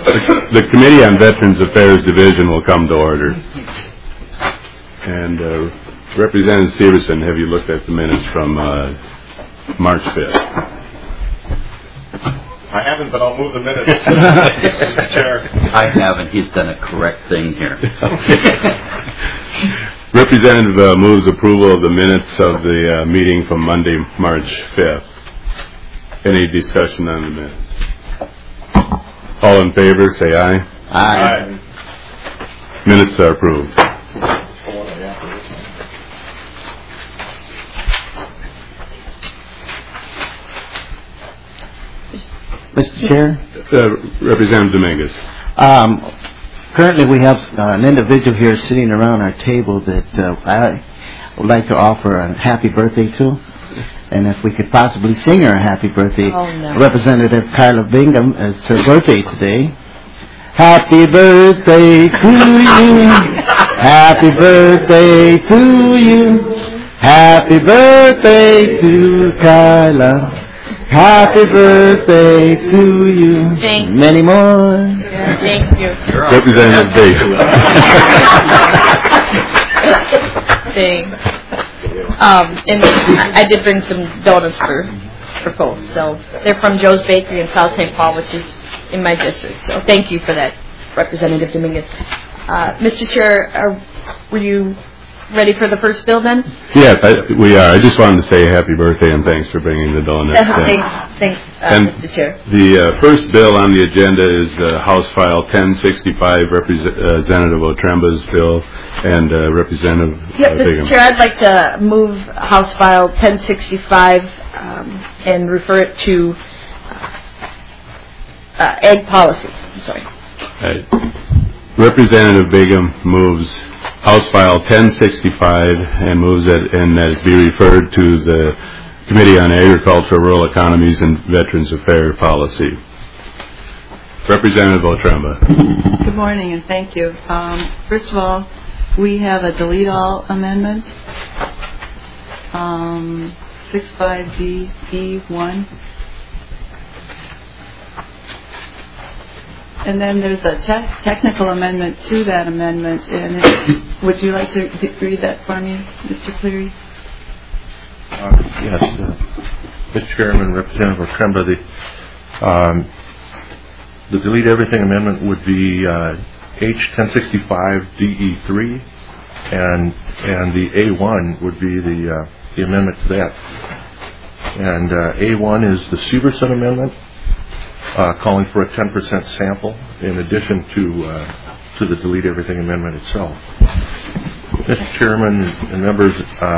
The Committee on Veterans Affairs Division will come to order. And Representative Severson, have you looked at the minutes from March 5th? I haven't, but I'll move the minutes. Mr. Chair. I haven't. He's done a correct thing here. Representative moves approval of the minutes of the meeting from Monday, March 5th. Any discussion on the minutes? All in favor, say aye. Aye. Minutes are approved. Mr. Chair? Representative Dominguez. Currently we have an individual here sitting around our table that I would like to offer a happy birthday to. And if we could possibly sing her a happy birthday. Oh, no. Representative Carla Bingham, it's her birthday today. Happy birthday to you. Happy birthday to you. Happy birthday to Carla. Happy birthday to you. Thank you. Many more. Yeah, thank you. Representative Bingham. Thanks. And I did bring some donuts for folks. So they're from Joe's Bakery in South St. Paul, which is in my district. So thank you for that, Representative Dominguez. Mr. Chair, were you ready for the first bill then? Yes, we are. I just wanted to say happy birthday and thanks for bringing the donuts. Thanks, Mr. Chair. The first bill on the agenda is House File 1065, Representative Otremba's bill, and Representative Bingham. Mr. Chair, I'd like to move House File 1065 and refer it to Ag Policy. I'm sorry. Representative Bingham moves House File 1065 and moves that it be referred to the Committee on Agriculture, Rural Economies, and Veterans Affairs Policy. Representative Otremba. Good morning and thank you. First of all, we have a delete all amendment, 65D-E1. And then there's a technical amendment to that amendment. And would you like to read that for me, Mr. Cleary? Yes, Mr. Chairman, Representative Otremba, the delete everything amendment would be H1065DE3, and the A1 would be the amendment to that. And A1 is the Severson amendment, calling for a 10% sample in addition to the delete everything amendment itself. Mr. Chairman and members,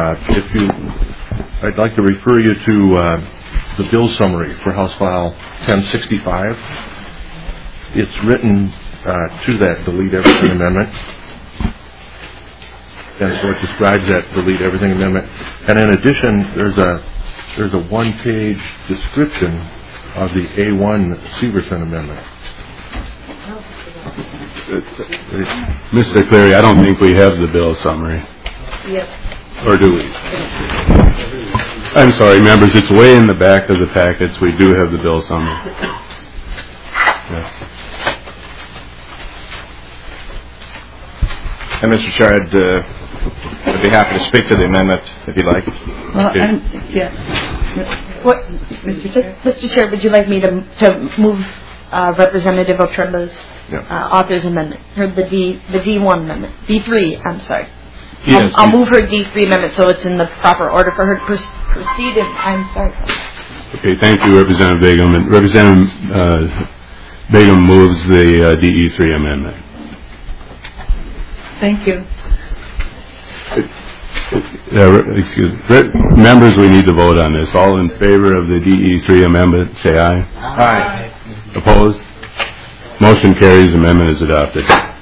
I'd like to refer you to the bill summary for House File 1065. It's written to that delete everything amendment, and so it describes that delete everything amendment. And in addition, there's a one-page description of the A1 Severson amendment. Mr. Cleary, I don't think we have the bill summary. Yes. Or do we? I'm sorry, members, it's way in the back of the packets. We do have the bill summary. Yes. And Mr. Chair, I'd be happy to speak to the amendment if you'd like. Well, yes. What, Mr. Chair, would you like me to move Representative Otremba's author's amendment, or the D1 amendment, D3? I'm sorry. Yes, I'll move her D3 amendment so it's in the proper order for her to proceed. I'm sorry. Okay, thank you, Representative Bingham. And Representative Bingham moves the DE3 amendment. Thank you. Members, we need to vote on this. All in favor of the DE3 amendment, say aye. Aye. Opposed? Motion carries. Amendment is adopted.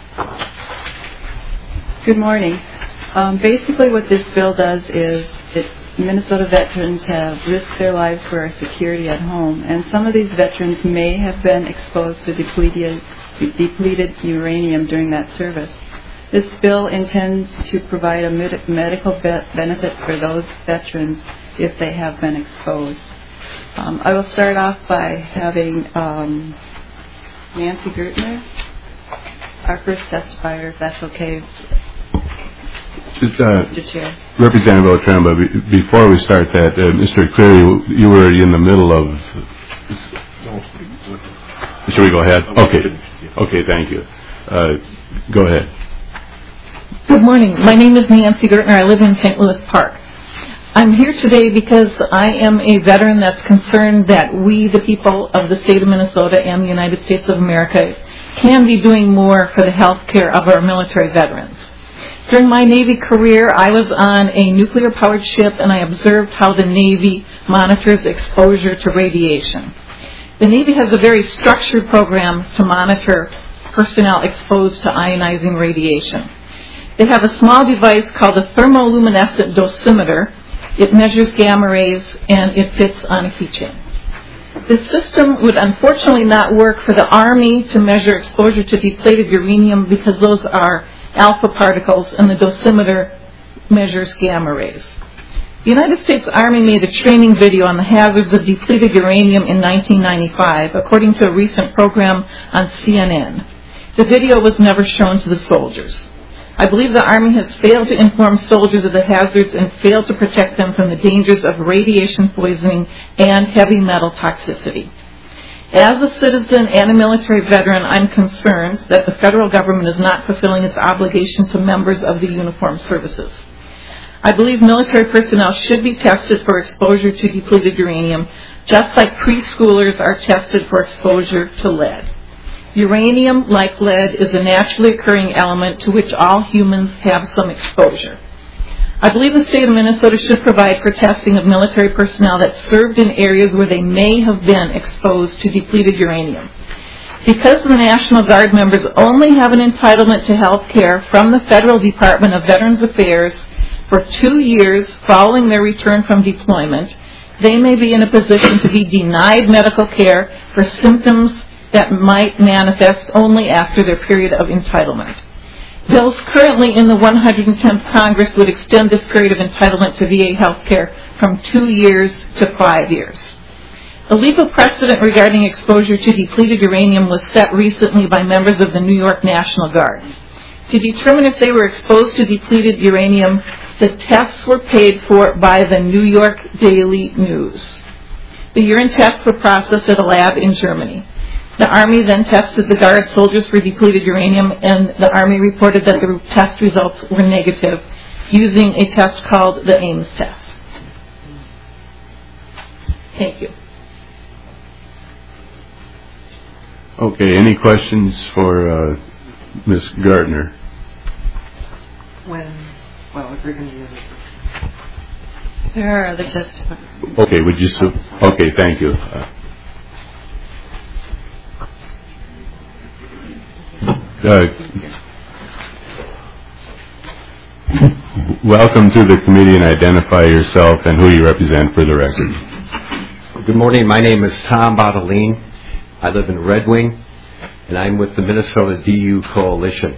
Good morning. Basically what this bill does is Minnesota veterans have risked their lives for our security at home, and some of these veterans may have been exposed to depleted uranium during that service. This bill intends to provide a medical benefit for those veterans if they have been exposed. I will start off by having Nancy Gertner, our first testifier, if that's okay, Mr. Chair. Representative Otremba, before we start that, Mr. Cleary, you were in the middle of... Should we go ahead? Okay, thank you. Go ahead. Good morning. My name is Nancy Gertner. I live in St. Louis Park. I'm here today because I am a veteran that's concerned that we, the people of the state of Minnesota and the United States of America, can be doing more for the health care of our military veterans. During my Navy career, I was on a nuclear-powered ship, and I observed how the Navy monitors exposure to radiation. The Navy has a very structured program to monitor personnel exposed to ionizing radiation. They have a small device called a thermoluminescent dosimeter. It measures gamma rays, and it fits on a keychain. This system would unfortunately not work for the Army to measure exposure to depleted uranium because those are alpha particles, and the dosimeter measures gamma rays. The United States Army made a training video on the hazards of depleted uranium in 1995, according to a recent program on CNN. The video was never shown to the soldiers. I believe the Army has failed to inform soldiers of the hazards and failed to protect them from the dangers of radiation poisoning and heavy metal toxicity. As a citizen and a military veteran, I'm concerned that the federal government is not fulfilling its obligation to members of the uniformed services. I believe military personnel should be tested for exposure to depleted uranium, just like preschoolers are tested for exposure to lead. Uranium, like lead, is a naturally occurring element to which all humans have some exposure. I believe the state of Minnesota should provide for testing of military personnel that served in areas where they may have been exposed to depleted uranium. Because the National Guard members only have an entitlement to health care from the Federal Department of Veterans Affairs for 2 years following their return from deployment, they may be in a position to be denied medical care for symptoms that might manifest only after their period of entitlement. Bills currently in the 110th Congress would extend this period of entitlement to VA health care from 2 years to 5 years. A legal precedent regarding exposure to depleted uranium was set recently by members of the New York National Guard. To determine if they were exposed to depleted uranium, the tests were paid for by the New York Daily News. The urine tests were processed at a lab in Germany. The Army then tested the Guard soldiers for depleted uranium, and the Army reported that the test results were negative using a test called the Ames test. Thank you. Okay, any questions for Ms. Gardner? If we're going to do this. There are other testifiers. Okay, okay, thank you. Welcome to the committee, and identify yourself and who you represent for the record. Good morning. My name is Tom Bottolin. I live in Red Wing, and I'm with the Minnesota DU Coalition.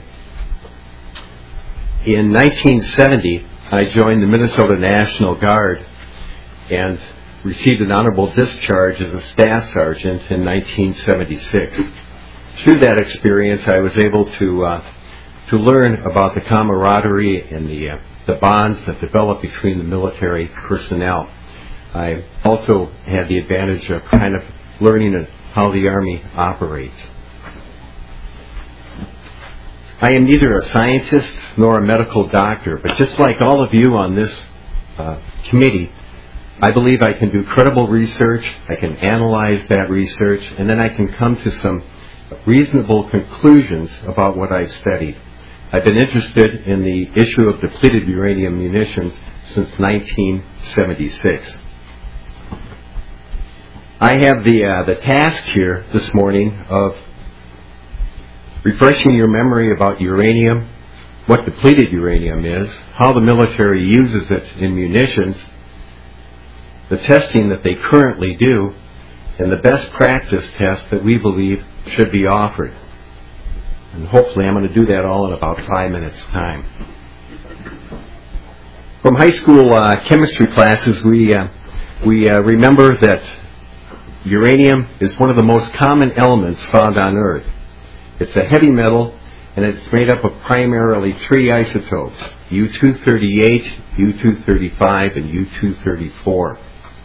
In 1970, I joined the Minnesota National Guard and received an honorable discharge as a staff sergeant in 1976. Through that experience, I was able to learn about the camaraderie and the bonds that develop between the military personnel. I also had the advantage of kind of learning how the Army operates. I am neither a scientist nor a medical doctor, but just like all of you on this committee, I believe I can do credible research, I can analyze that research, and then I can come to some reasonable conclusions about what I've studied. I've been interested in the issue of depleted uranium munitions since 1976. I have the task here this morning of refreshing your memory about uranium, what depleted uranium is, how the military uses it in munitions, the testing that they currently do, and the best practice test that we believe should be offered. And hopefully I'm going to do that all in about 5 minutes' time. From high school chemistry classes, we remember that uranium is one of the most common elements found on Earth. It's a heavy metal, and it's made up of primarily three isotopes, U-238, U-235, and U-234.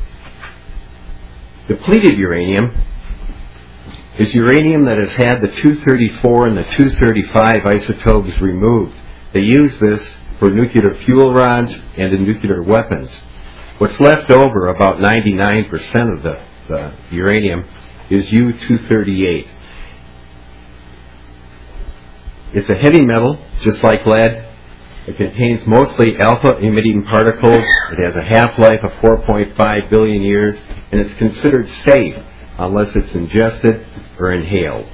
Depleted uranium is uranium that has had the 234 and the 235 isotopes removed. They use this for nuclear fuel rods and in nuclear weapons. What's left over, about 99% of the uranium, is U-238. It's a heavy metal, just like lead. It contains mostly alpha-emitting particles. It has a half-life of 4.5 billion years, and it's considered safe unless it's ingested or inhaled.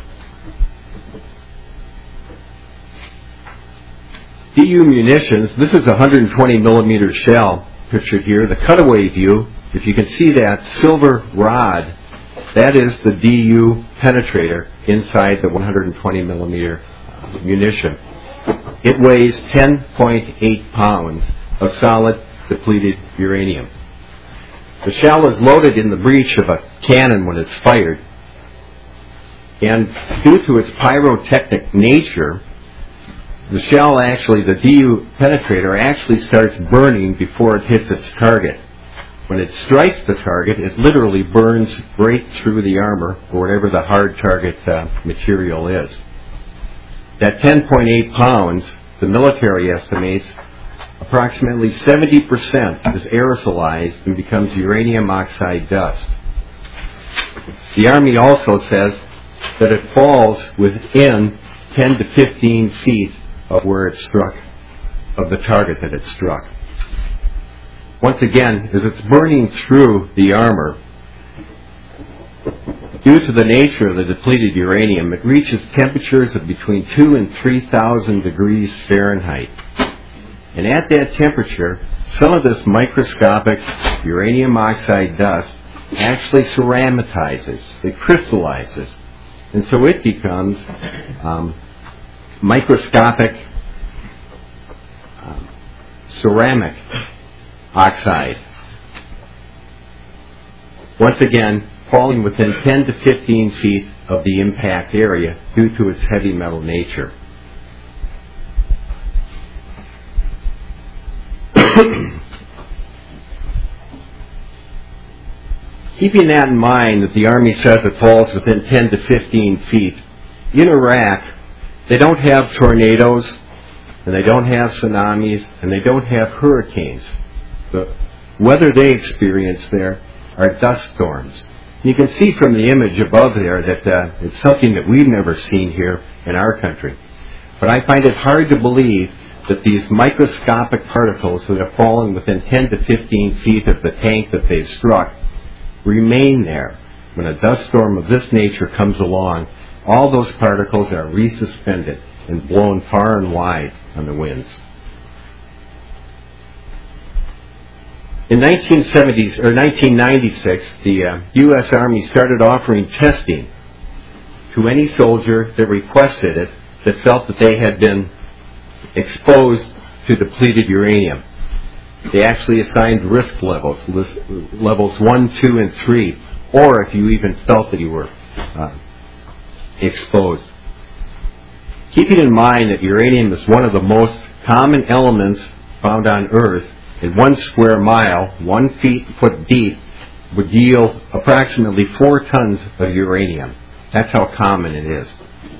DU munitions, this is a 120 millimeter shell pictured here. The cutaway view, if you can see that silver rod, that is the DU penetrator inside the 120 millimeter munition. It weighs 10.8 pounds of solid depleted uranium. The shell is loaded in the breech of a cannon when it's fired, and due to its pyrotechnic nature, the shell actually, the DU penetrator, actually starts burning before it hits its target. When it strikes the target, it literally burns right through the armor or whatever the hard target material is. That 10.8 pounds, the military estimates, approximately 70% is aerosolized and becomes uranium oxide dust. The Army also says that it falls within 10 to 15 feet of where it struck, of the target that it struck. Once again, as it's burning through the armor, due to the nature of the depleted uranium, it reaches temperatures of between 2,000 and 3,000 degrees Fahrenheit. And at that temperature, some of this microscopic uranium oxide dust actually ceramitizes, it crystallizes. And so it becomes microscopic ceramic oxide. Once again, falling within 10 to 15 feet of the impact area due to its heavy metal nature. Keeping that in mind, that the Army says it falls within 10 to 15 feet, in Iraq, they don't have tornadoes, and they don't have tsunamis, and they don't have hurricanes. The weather they experience there are dust storms. You can see from the image above there that it's something that we've never seen here in our country. But I find it hard to believe that these microscopic particles that have fallen within 10 to 15 feet of the tank that they've struck remain there. When a dust storm of this nature comes along, all those particles are resuspended and blown far and wide on the winds. In 1996, the U.S. Army started offering testing to any soldier that requested it that felt that they had been exposed to depleted uranium. They actually assigned risk levels, levels 1, 2, and 3, or if you even felt that you were exposed. Keeping in mind that uranium is one of the most common elements found on Earth, in 1 square mile, 1 foot deep, would yield approximately 4 tons of uranium. That's how common it is.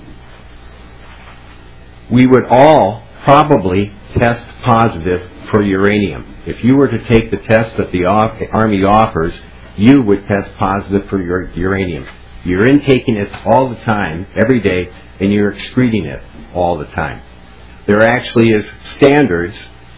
We would all probably test positive for uranium. If you were to take the test that the Army offers, you would test positive for your uranium. You're intaking it all the time, every day, and you're excreting it all the time. There actually is standards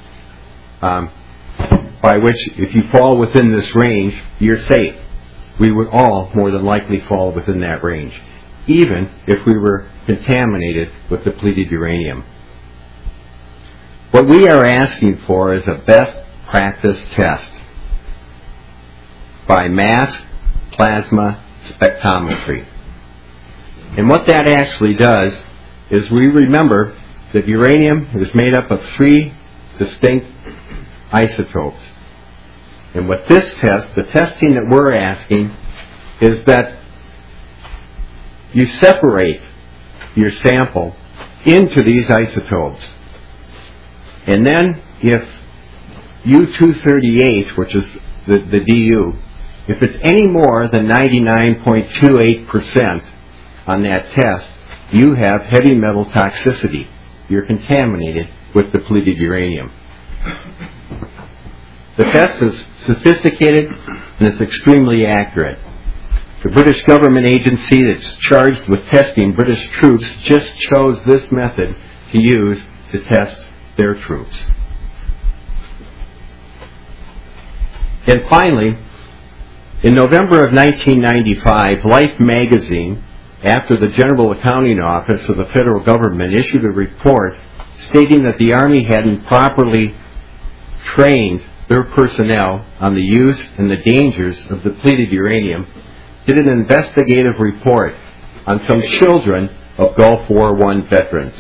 by which, if you fall within this range, you're safe. We would all more than likely fall within that range, even if we were contaminated with depleted uranium. What we are asking for is a best practice test by mass plasma spectrometry. And what that actually does is we remember that uranium is made up of 3 distinct isotopes. And with this test, the testing that we're asking is that you separate your sample into these isotopes. And then if U-238, which is the DU, if it's any more than 99.28% on that test, you have heavy metal toxicity. You're contaminated with depleted uranium. The test is sophisticated and it's extremely accurate. The British government agency that's charged with testing British troops just chose this method to use to test their troops. And finally, in November of 1995, Life magazine, after the General Accounting Office of the federal government issued a report stating that the Army hadn't properly trained their personnel on the use and the dangers of depleted uranium, did an investigative report on some children of Gulf War I veterans.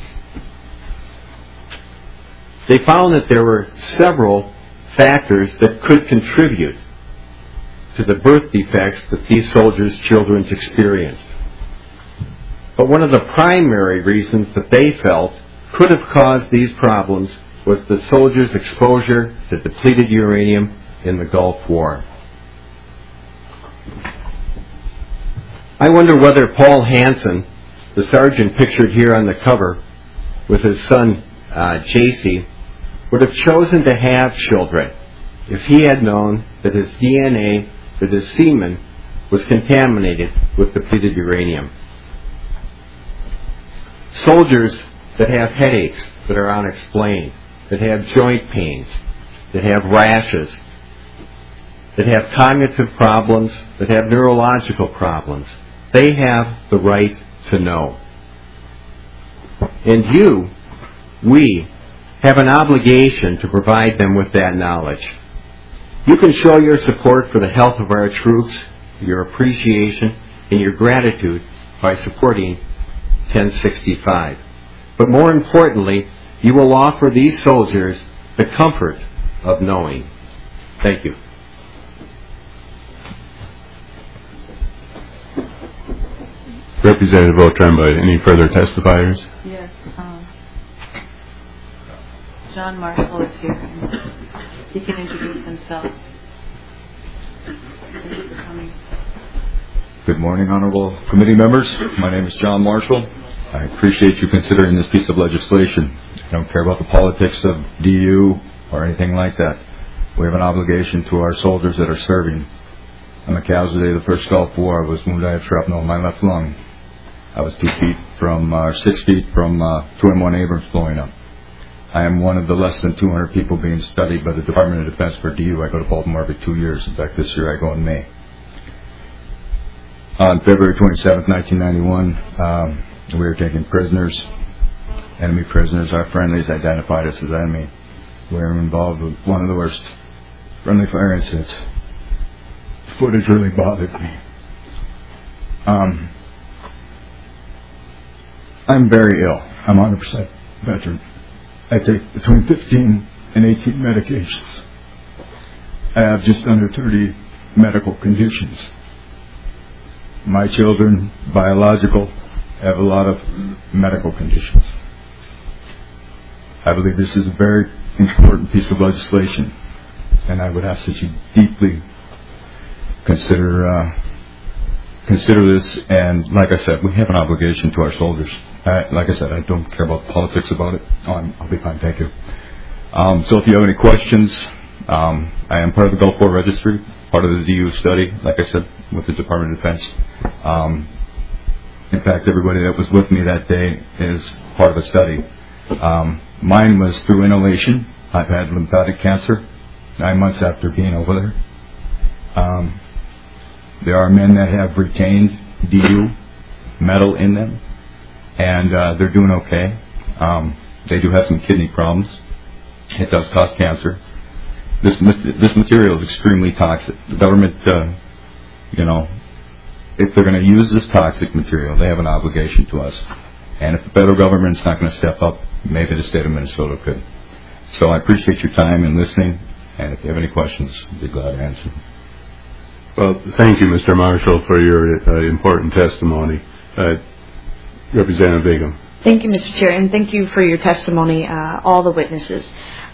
They found that there were several factors that could contribute to the birth defects that these soldiers' children experienced. But one of the primary reasons that they felt could have caused these problems was the soldiers' exposure to depleted uranium in the Gulf War. I wonder whether Paul Hansen, the sergeant pictured here on the cover, with his son JC, would have chosen to have children if he had known that his DNA, that his semen, was contaminated with depleted uranium. Soldiers that have headaches that are unexplained, that have joint pains, that have rashes, that have cognitive problems, that have neurological problems, they have the right to know. And we have an obligation to provide them with that knowledge. You can show your support for the health of our troops, your appreciation, and your gratitude by supporting 1065. But more importantly, you will offer these soldiers the comfort of knowing. Thank you. Representative Otremba, any further testifiers? Yes. John Marshall is here. He can introduce himself. Thank you for coming. Good morning, honorable committee members. My name is John Marshall. I appreciate you considering this piece of legislation. I don't care about the politics of DU or anything like that. We have an obligation to our soldiers that are serving. I'm a casualty of the first Gulf War. I was wounded. I had shrapnel in my left lung. I was 6 feet from 2M1 Abrams blowing up. I am one of the less than 200 people being studied by the Department of Defense for DU. I go to Baltimore every 2 years. In fact, this year I go in May. On February 27, 1991, we were taking prisoners, enemy prisoners. Our friendlies identified us as enemy. We were involved with one of the worst friendly fire incidents. The footage really bothered me. I'm very ill. I'm 100% veteran. I take between 15 and 18 medications. I have just under 30 medical conditions. My children, biological, have a lot of medical conditions. I believe this is a very important piece of legislation, and I would ask that you deeply consider this. And like I said, we have an obligation to our soldiers. Like I said, I don't care about the politics about it. I'll be fine, thank you. So if you have any questions, I am part of the Gulf War Registry, part of the DU study, like I said, with the Department of Defense. In fact, everybody that was with me that day is part of the study. Mine was through inhalation. I've had lymphatic cancer 9 months after being over there. There are men that have retained DU metal in them, and they're doing okay. They do have some kidney problems. It does cause cancer. This material is extremely toxic. The government, if they're going to use this toxic material, they have an obligation to us. And if the federal government's not going to step up, maybe the state of Minnesota could. So I appreciate your time and listening, and if you have any questions, I'd be glad to answer. Well, thank you, Mr. Marshall, for your important testimony. Representative Begum. Thank you, Mr. Chair, and thank you for your testimony, all the witnesses.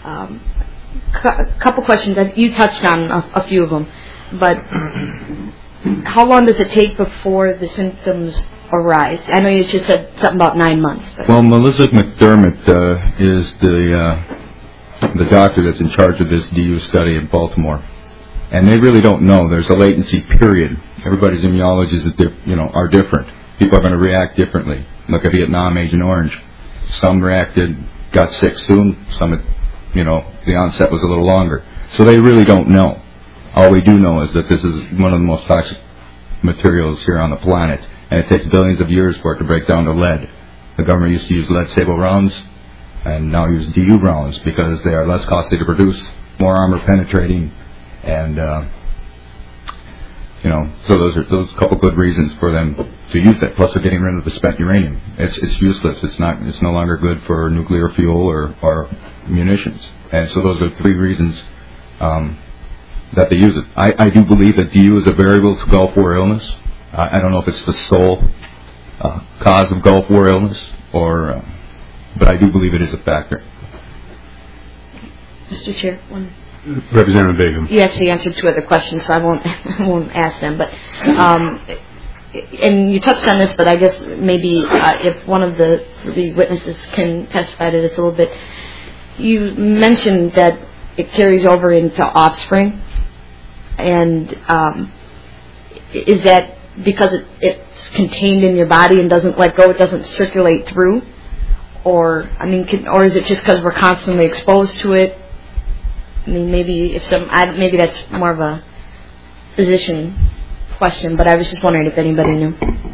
Couple questions. You touched on a few of them, but how long does it take before the symptoms arise? I know you just said something about 9 months. But. Well, Melissa McDermott is the doctor that's in charge of this DU study in Baltimore, and they really don't know. There's a latency period. Everybody's immunologies are different. People are going to react differently. Look at Vietnam, Agent Orange. Some reacted, got sick soon. Some, the onset was a little longer. So they really don't know. All we do know is that this is one of the most toxic materials here on the planet, and it takes billions of years for it to break down to lead. The government used to use lead sable rounds, and now use DU rounds because they are less costly to produce, more armor penetrating, and so those couple good reasons for them to use that. Plus, they're getting rid of the spent uranium. It's useless. It's no longer good for nuclear fuel or munitions. And so those are 3 reasons that they use it. I do believe that DU is a variable to Gulf War illness. I don't know if it's the sole cause of Gulf War illness, but I do believe it is a factor. Mr. Chair, one. Representative Begum. You actually answered 2 other questions, so I won't ask them. But and you touched on this, but I guess maybe if one of the witnesses can testify to this a little bit. You mentioned that it carries over into offspring, and is that because it's contained in your body and doesn't let go, it doesn't circulate through, or or is it just because we're constantly exposed to it? Maybe maybe that's more of a physician question, but I was just wondering if anybody knew.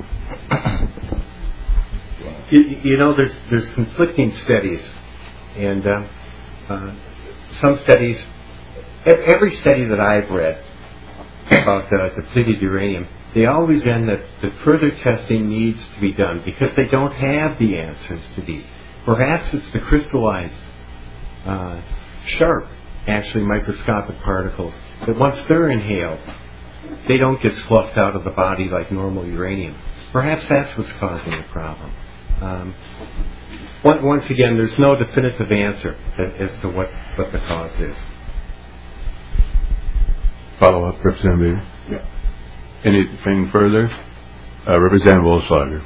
There's conflicting studies, and some studies, every study that I've read about depleted uranium, they always end that further testing needs to be done because they don't have the answers to these. Perhaps it's the crystallized, sharp, actually microscopic particles that once they're inhaled, they don't get sloughed out of the body like normal uranium. Perhaps that's what's causing the problem. Once again, there's no definitive answer as to what the cause is. Follow up, Representative. Yeah. Anything further? Representative Olschlager.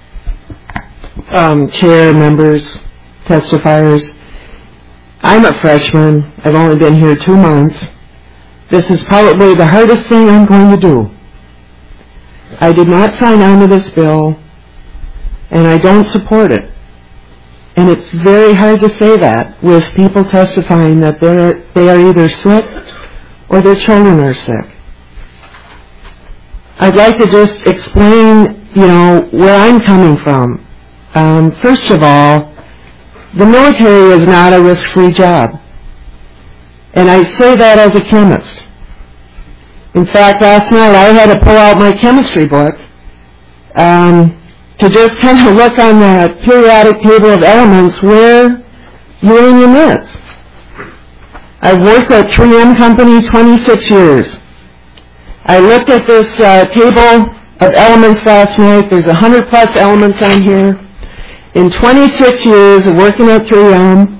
Chair, members, testifiers. I'm a freshman. I've only been here 2 months. This is probably the hardest thing I'm going to do. I did not sign on to this bill, and I don't support it. And it's very hard to say that with people testifying that they are either sick or their children are sick. I'd like to just explain, where I'm coming from. First of all, the military is not a risk-free job. And I say that as a chemist. In fact, last night I had to pull out my chemistry book to just kind of look on the periodic table of elements where uranium is. I've worked at 3M Company 26 years. I looked at this table of elements last night. There's 100+ elements on here. In 26 years of working at 3M,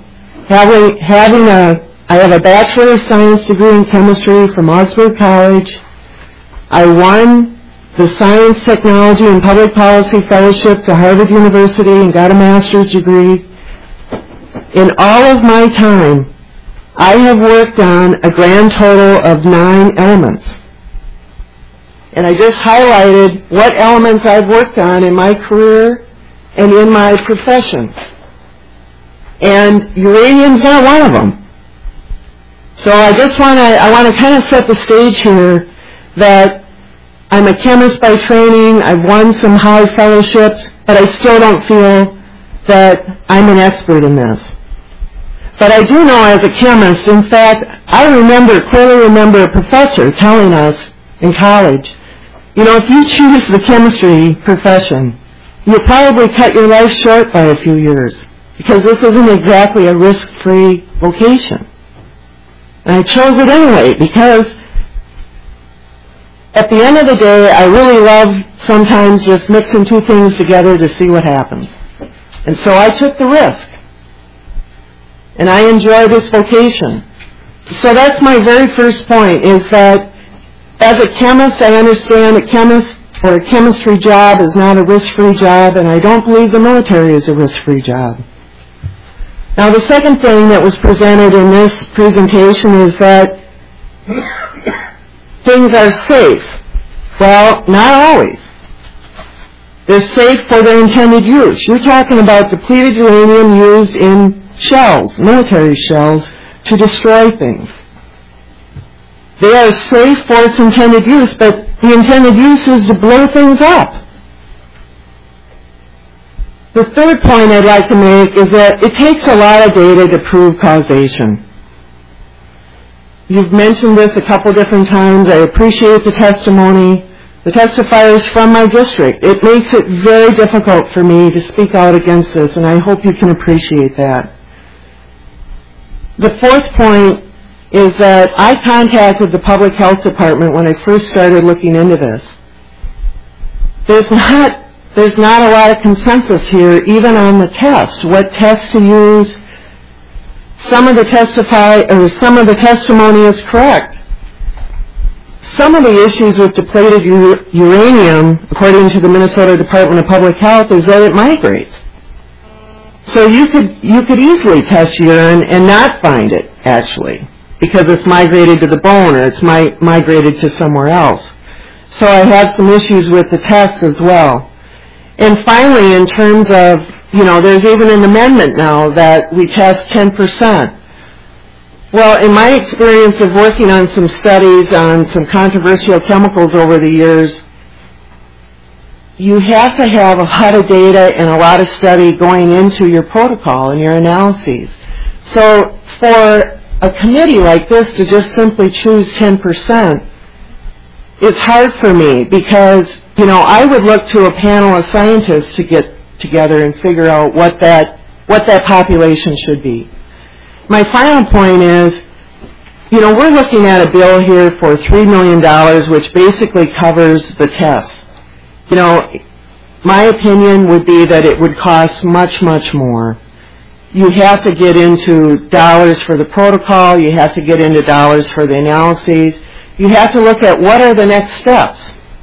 I have a Bachelor of Science degree in chemistry from Augsburg College. I won the Science, Technology, and Public Policy Fellowship to Harvard University and got a master's degree. In all of my time, I have worked on a grand total of 9 elements. And I just highlighted what elements I've worked on in my career and in my profession. And uranium's not one of them. So I want to kind of set the stage here that I'm a chemist by training. I've won some high fellowships, but I still don't feel that I'm an expert in this. But I do know as a chemist, in fact, I clearly remember a professor telling us in college, if you choose the chemistry profession, you'll probably cut your life short by a few years because this isn't exactly a risk-free vocation. And I chose it anyway because at the end of the day, I really love sometimes just mixing two things together to see what happens. And so I took the risk. And I enjoy this vocation. So that's my very first point, is that as a chemist, I understand a chemistry job is not a risk-free job, and I don't believe the military is a risk-free job. Now, the second thing that was presented in this presentation is that things are safe. Well, not always. They're safe for their intended use. You're talking about depleted uranium used in shells, military shells, to destroy things. They are safe for its intended use, but the intended use is to blow things up. The third point I'd like to make is that it takes a lot of data to prove causation. You've mentioned this a couple different times. I appreciate the testimony. The testifiers from my district. It makes it very difficult for me to speak out against this, and I hope you can appreciate that. The fourth point is that I contacted the Public Health Department when I first started looking into this. There's not a lot of consensus here, even on the test, what test to use. Some of the testimony is correct. Some of the issues with depleted uranium, according to the Minnesota Department of Public Health, is that it migrates. So you could easily test urine and not find it, actually, because it's migrated to the bone or it's migrated to somewhere else. So I had some issues with the test as well. And finally, in terms of, there's even an amendment now that we test 10%. Well, in my experience of working on some studies on some controversial chemicals over the years, you have to have a lot of data and a lot of study going into your protocol and your analyses. So for a committee like this to just simply choose 10%, it's hard for me because, I would look to a panel of scientists to get together and figure out what that population should be. My final point is, we're looking at a bill here for $3 million, which basically covers the tests. My opinion would be that it would cost much, much more. You have to get into dollars for the protocol. You have to get into dollars for the analyses. You have to look at what are the next steps.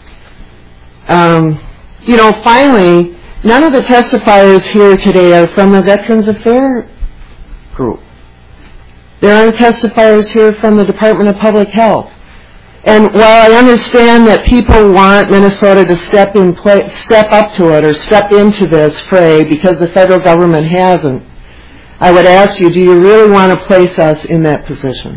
Finally, none of the testifiers here today are from the Veterans Affairs group. There aren't testifiers here from the Department of Public Health. And while I understand that people want Minnesota to step up to it or step into this fray because the federal government hasn't, I would ask you, do you really want to place us in that position?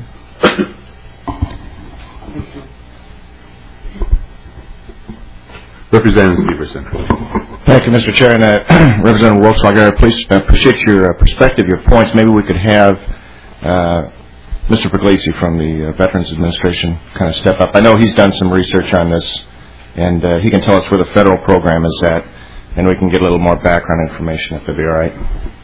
Representative Steverson. Thank you, Mr. Chair. And Representative Wolfswager, please appreciate your perspective, your points. Maybe we could have Mr. Puglisi from the Veterans Administration kind of step up. I know he's done some research on this, and he can tell us where the federal program is at, and we can get a little more background information if that'd be all right.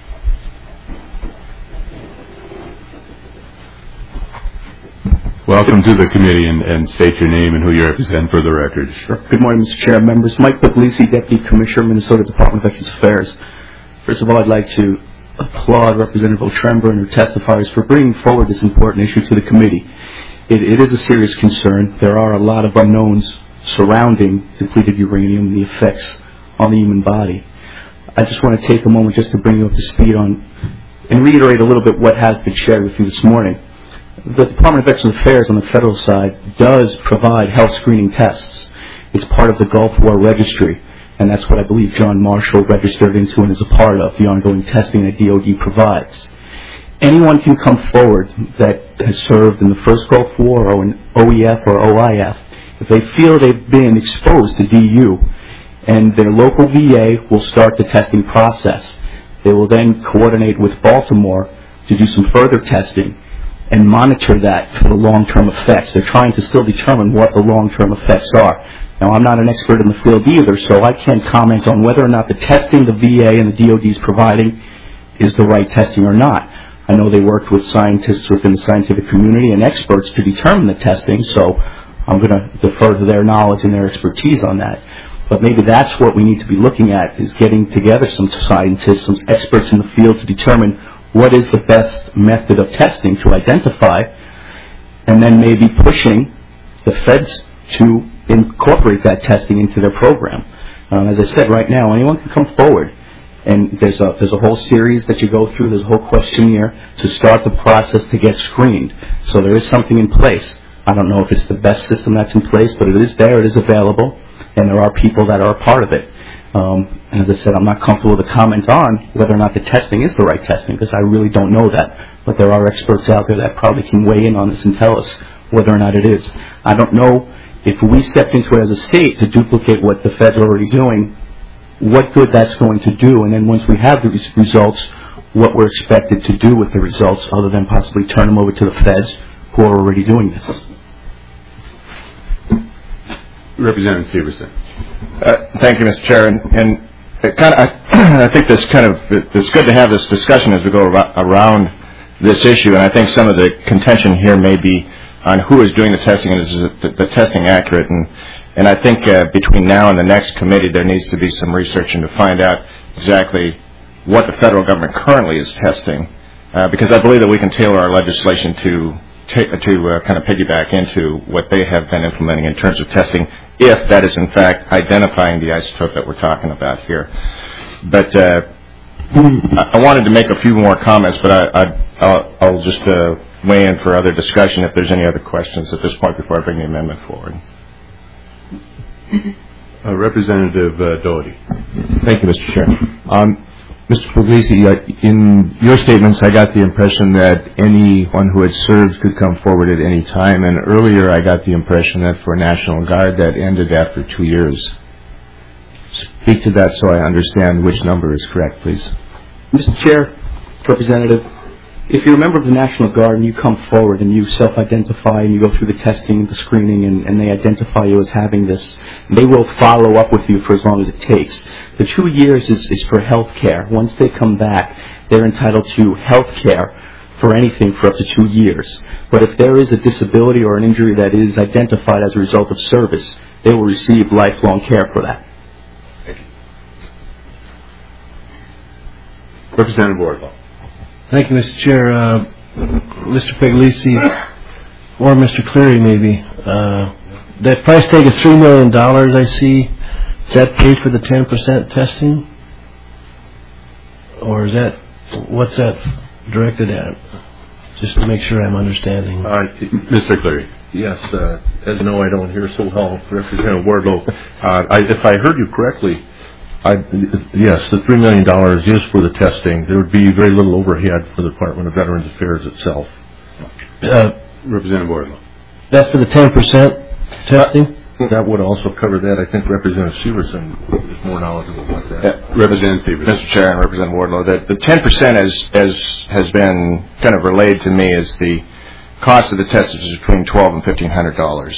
Welcome to the committee, and state your name and who you represent for the record. Sure. Good morning, Mr. Chair, members. Mike Puglisi, Deputy Commissioner, Minnesota Department of Veterans Affairs. First of all, I'd like to applaud Representative Otrember and her testifiers for bringing forward this important issue to the committee. It is a serious concern. There are a lot of unknowns surrounding depleted uranium and the effects on the human body. I just want to take a moment just to bring you up to speed on and reiterate a little bit what has been shared with you this morning. The Department of Veterans Affairs on the federal side does provide health screening tests. It's part of the Gulf War Registry, and that's what I believe John Marshall registered into and is a part of, the ongoing testing that DOD provides. Anyone can come forward that has served in the first Gulf War or in OEF or OIF if they feel they've been exposed to DU, and their local VA will start the testing process. They will then coordinate with Baltimore to do some further testing and monitor that for the long-term effects. They're trying to still determine what the long-term effects are. Now, I'm not an expert in the field either, so I can't comment on whether or not the testing the VA and the DOD is providing is the right testing or not. I know they worked with scientists within the scientific community and experts to determine the testing, so I'm going to defer to their knowledge and their expertise on that. But maybe that's what we need to be looking at, is getting together some scientists, some experts in the field to determine what is the best method of testing to identify, and then maybe pushing the feds to incorporate that testing into their program. As I said, right now, anyone can come forward, and there's a whole series that you go through. There's a whole questionnaire to start the process to get screened. So there is something in place. I don't know if it's the best system that's in place, but it is there, it is available, and there are people that are a part of it. And as I said, I'm not comfortable with a comment on whether or not the testing is the right testing, because I really don't know that. But there are experts out there that probably can weigh in on this and tell us whether or not it is. I don't know if we stepped into it as a state to duplicate what the feds are already doing, what good that's going to do, and then once we have the results, what we're expected to do with the results, other than possibly turn them over to the feds who are already doing this. Representative Severson. Thank you, Mr. Chair. And I think it's good to have this discussion as we go around this issue. And I think some of the contention here may be on who is doing the testing and is the testing accurate. And I think between now and the next committee, there needs to be some research and to find out exactly what the federal government currently is testing, because I believe that we can tailor our legislation to kind of piggyback into what they have been implementing in terms of testing, if that is in fact identifying the isotope that we're talking about here. But I wanted to make a few more comments, but I'll just weigh in for other discussion if there's any other questions at this point before I bring the amendment forward. Representative Doherty. Thank you, Mr. Chair. Mr. Puglisi, in your statements, I got the impression that anyone who had served could come forward at any time, and earlier I got the impression that for National Guard that ended after 2 years. Speak to that so I understand which number is correct, please. Mr. Chair, Representative, if you're a member of the National Guard and you come forward and you self-identify and you go through the testing, the screening, and they identify you as having this, they will follow up with you for as long as it takes. The 2 years is for health care. Once they come back, they're entitled to health care for anything for up to 2 years. But if there is a disability or an injury that is identified as a result of service, they will receive lifelong care for that. Thank you. Representative Wardlaw. Thank you, Mr. Chair. Mr. Puglisi, or Mr. Cleary, maybe. That price tag of $3 million, I see, is that paid for the 10% testing? Or is that, what's that directed at? Just to make sure I'm understanding. Mr. Cleary. Yes, as you know, I don't hear so well, Representative Wardlow. If I heard you correctly, yes, the $3 million is for the testing. There would be very little overhead for the Department of Veterans Affairs itself. Representative Wardlow. That's for the 10% testing? That would also cover that. I think Representative Severson is more knowledgeable about that. Representative Severson. Mr. Chair and Representative Wardlow, the 10% has been kind of relayed to me as the cost of the test is between $1,200 and $1,500.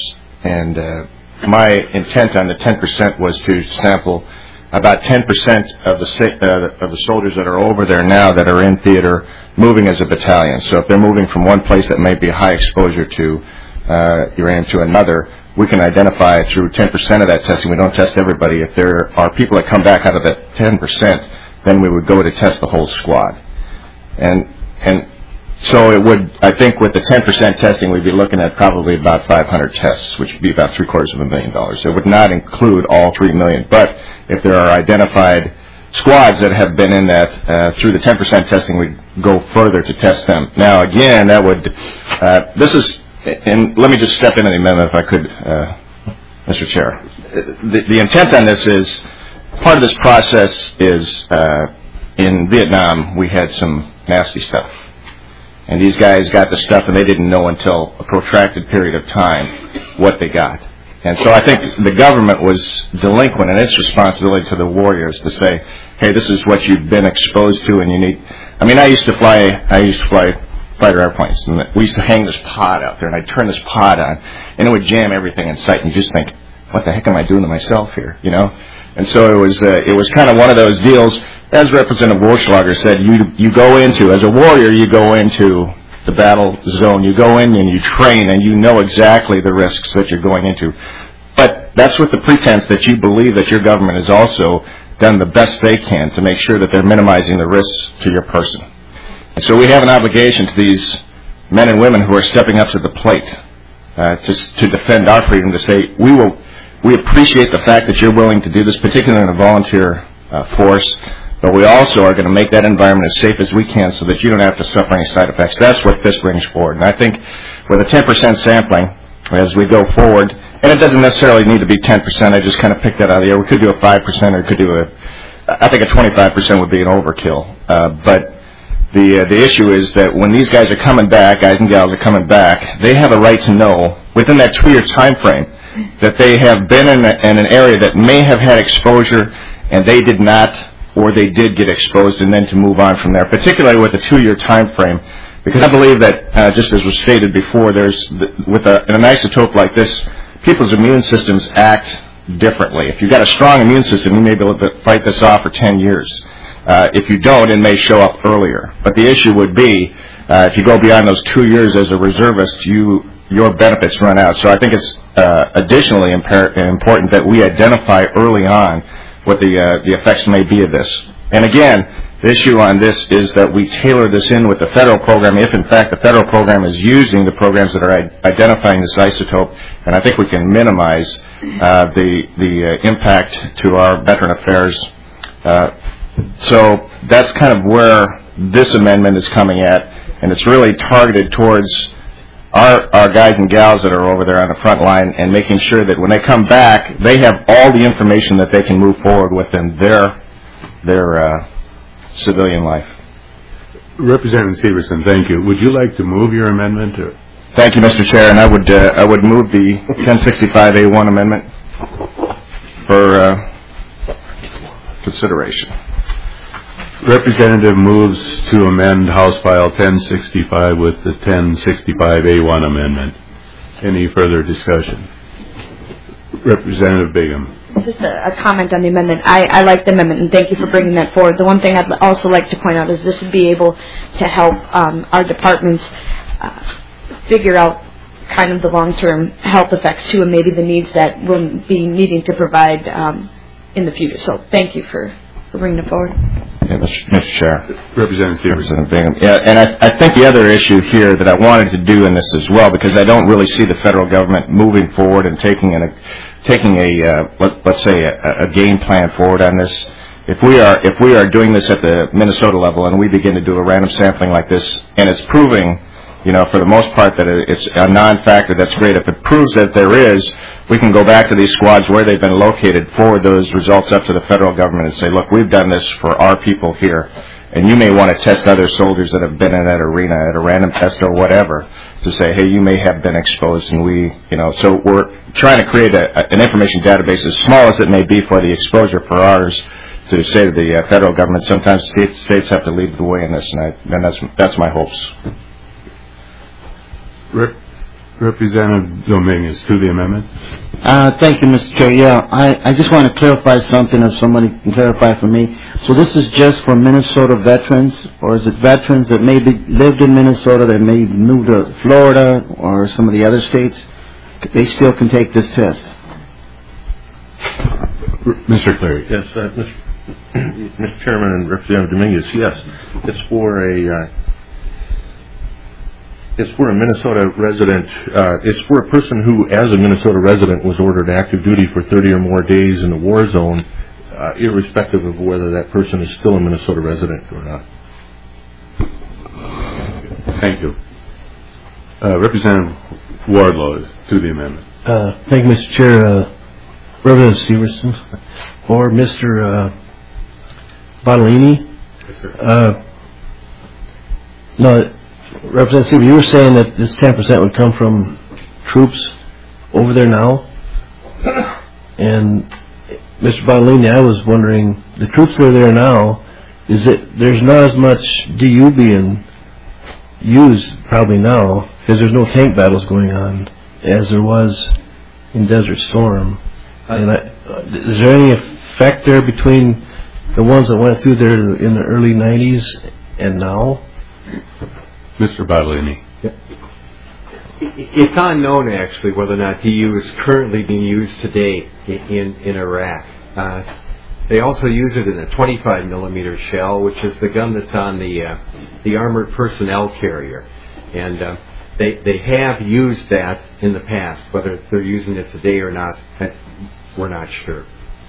And my intent on the 10% was to sample about 10% of the soldiers that are over there now that are in theater moving as a battalion. So if they're moving from one place that may be high exposure to uranium to another, we can identify through 10% of that testing. We don't test everybody. If there are people that come back out of that 10%, then we would go to test the whole squad. And so it would, I think with the 10% testing, we'd be looking at probably about 500 tests, which would be about $750,000. So it would not include all $3 million. But if there are identified squads that have been in that through the 10% testing, we'd go further to test them. Now, again, that would, this is, and let me just step into the amendment if I could, Mr. Chair. The intent on this is, part of this process is, in Vietnam, we had some nasty stuff. And these guys got the stuff and they didn't know until a protracted period of time what they got. And so I think the government was delinquent in its responsibility to the warriors to say, hey, this is what you've been exposed to and you need. I mean, I used to fly fighter airplanes, and we used to hang this pod out there, and I'd turn this pod on, and it would jam everything in sight, and you just think, what the heck am I doing to myself here, you know? And so it was kind of one of those deals, as Representative Warschlager said, you go into, as a warrior, you go into the battle zone. You go in and you train, and you know exactly the risks that you're going into. But that's with the pretense that you believe that your government has also done the best they can to make sure that they're minimizing the risks to your person. And so we have an obligation to these men and women who are stepping up to the plate to defend our freedom, to say we appreciate the fact that you're willing to do this, particularly in a volunteer force, but we also are going to make that environment as safe as we can so that you don't have to suffer any side effects. That's what this brings forward. And I think with a 10% sampling as we go forward, and it doesn't necessarily need to be 10%, I just kind of picked that out of the air. We could do a 5% or could do I think a 25% would be an overkill. But the issue is that when these guys are coming back, guys and gals are coming back, they have a right to know within that 2-year time frame that they have been in an area that may have had exposure and they did not, or they did get exposed, and then to move on from there, particularly with a 2-year time frame. Because I believe that, just as was stated before, in an isotope like this, people's immune systems act differently. If you've got a strong immune system, you may be able to fight this off for 10 years. If you don't, it may show up earlier. But the issue would be, if you go beyond those 2 years as a reservist, your benefits run out. So I think it's additionally important that we identify early on what the effects may be of this. And again, the issue on this is that we tailor this in with the federal program, if in fact the federal program is using the programs that are identifying this isotope, and I think we can minimize the impact to our veteran affairs. So that's kind of where this amendment is coming at, and it's really targeted towards our guys and gals that are over there on the front line, and making sure that when they come back, they have all the information that they can move forward within their civilian life. Representative Severson, thank you. Would you like to move your amendment? Or? Thank you, Mr. Chair, and I would move the 1065A1 amendment for consideration. Representative moves to amend House File 1065 with the 1065A1 amendment. Any further discussion? Representative Begum. Just a comment on the amendment. I like the amendment, and thank you for bringing that forward. The one thing I'd also like to point out is this would be able to help our departments figure out kind of the long-term health effects, too, and maybe the needs that we'll be needing to provide in the future. So thank you for bringing it forward. Yeah, Mr. Chair. Representative Bingham. Yeah, and I think the other issue here that I wanted to do in this as well, because I don't really see the federal government moving forward and taking let's say a game plan forward on this. If we are doing this at the Minnesota level and we begin to do a random sampling like this, and it's proving, for the most part that it's a non-factor, that's great. If it proves that there is, we can go back to these squads where they've been located, forward those results up to the federal government and say, look, we've done this for our people here, and you may want to test other soldiers that have been in that arena at a random test or whatever to say, hey, you may have been exposed, and so we're trying to create an information database as small as it may be for the exposure for ours to say to the federal government. Sometimes states have to lead the way in this, and that's my hopes. Representative Dominguez, to the amendment. Thank you, Mr. Chair. Yeah, I just want to clarify something, if somebody can clarify for me. So this is just for Minnesota veterans, or is it veterans that maybe lived in Minnesota that may move to Florida or some of the other states? They still can take this test. Mr. Cleary. Yes, Mr. Chairman and Representative Dominguez, yes. It's for a Minnesota resident. It's for a person who, as a Minnesota resident, was ordered active duty for 30 or more days in the war zone, irrespective of whether that person is still a Minnesota resident or not. Thank you. Representative Wardlow, to the amendment. Thank you, Mr. Chair. Representative Severson or Mr. Bottolini. Yes, sir. No, Representative Severson, you were saying that this 10% would come from troops over there now, and Mr. Bottolini, I was wondering, the troops that are there now, there's not as much DU being used probably now, because there's no tank battles going on as there was in Desert Storm. And is there any effect there between the ones that went through there in the early 90s and now? Mr. Bartolini. It's unknown, actually, whether or not DU is currently being used today in Iraq. They also use it in a 25 millimeter shell, which is the gun that's on the armored personnel carrier. And they have used that in the past. Whether they're using it today or not, we're not sure.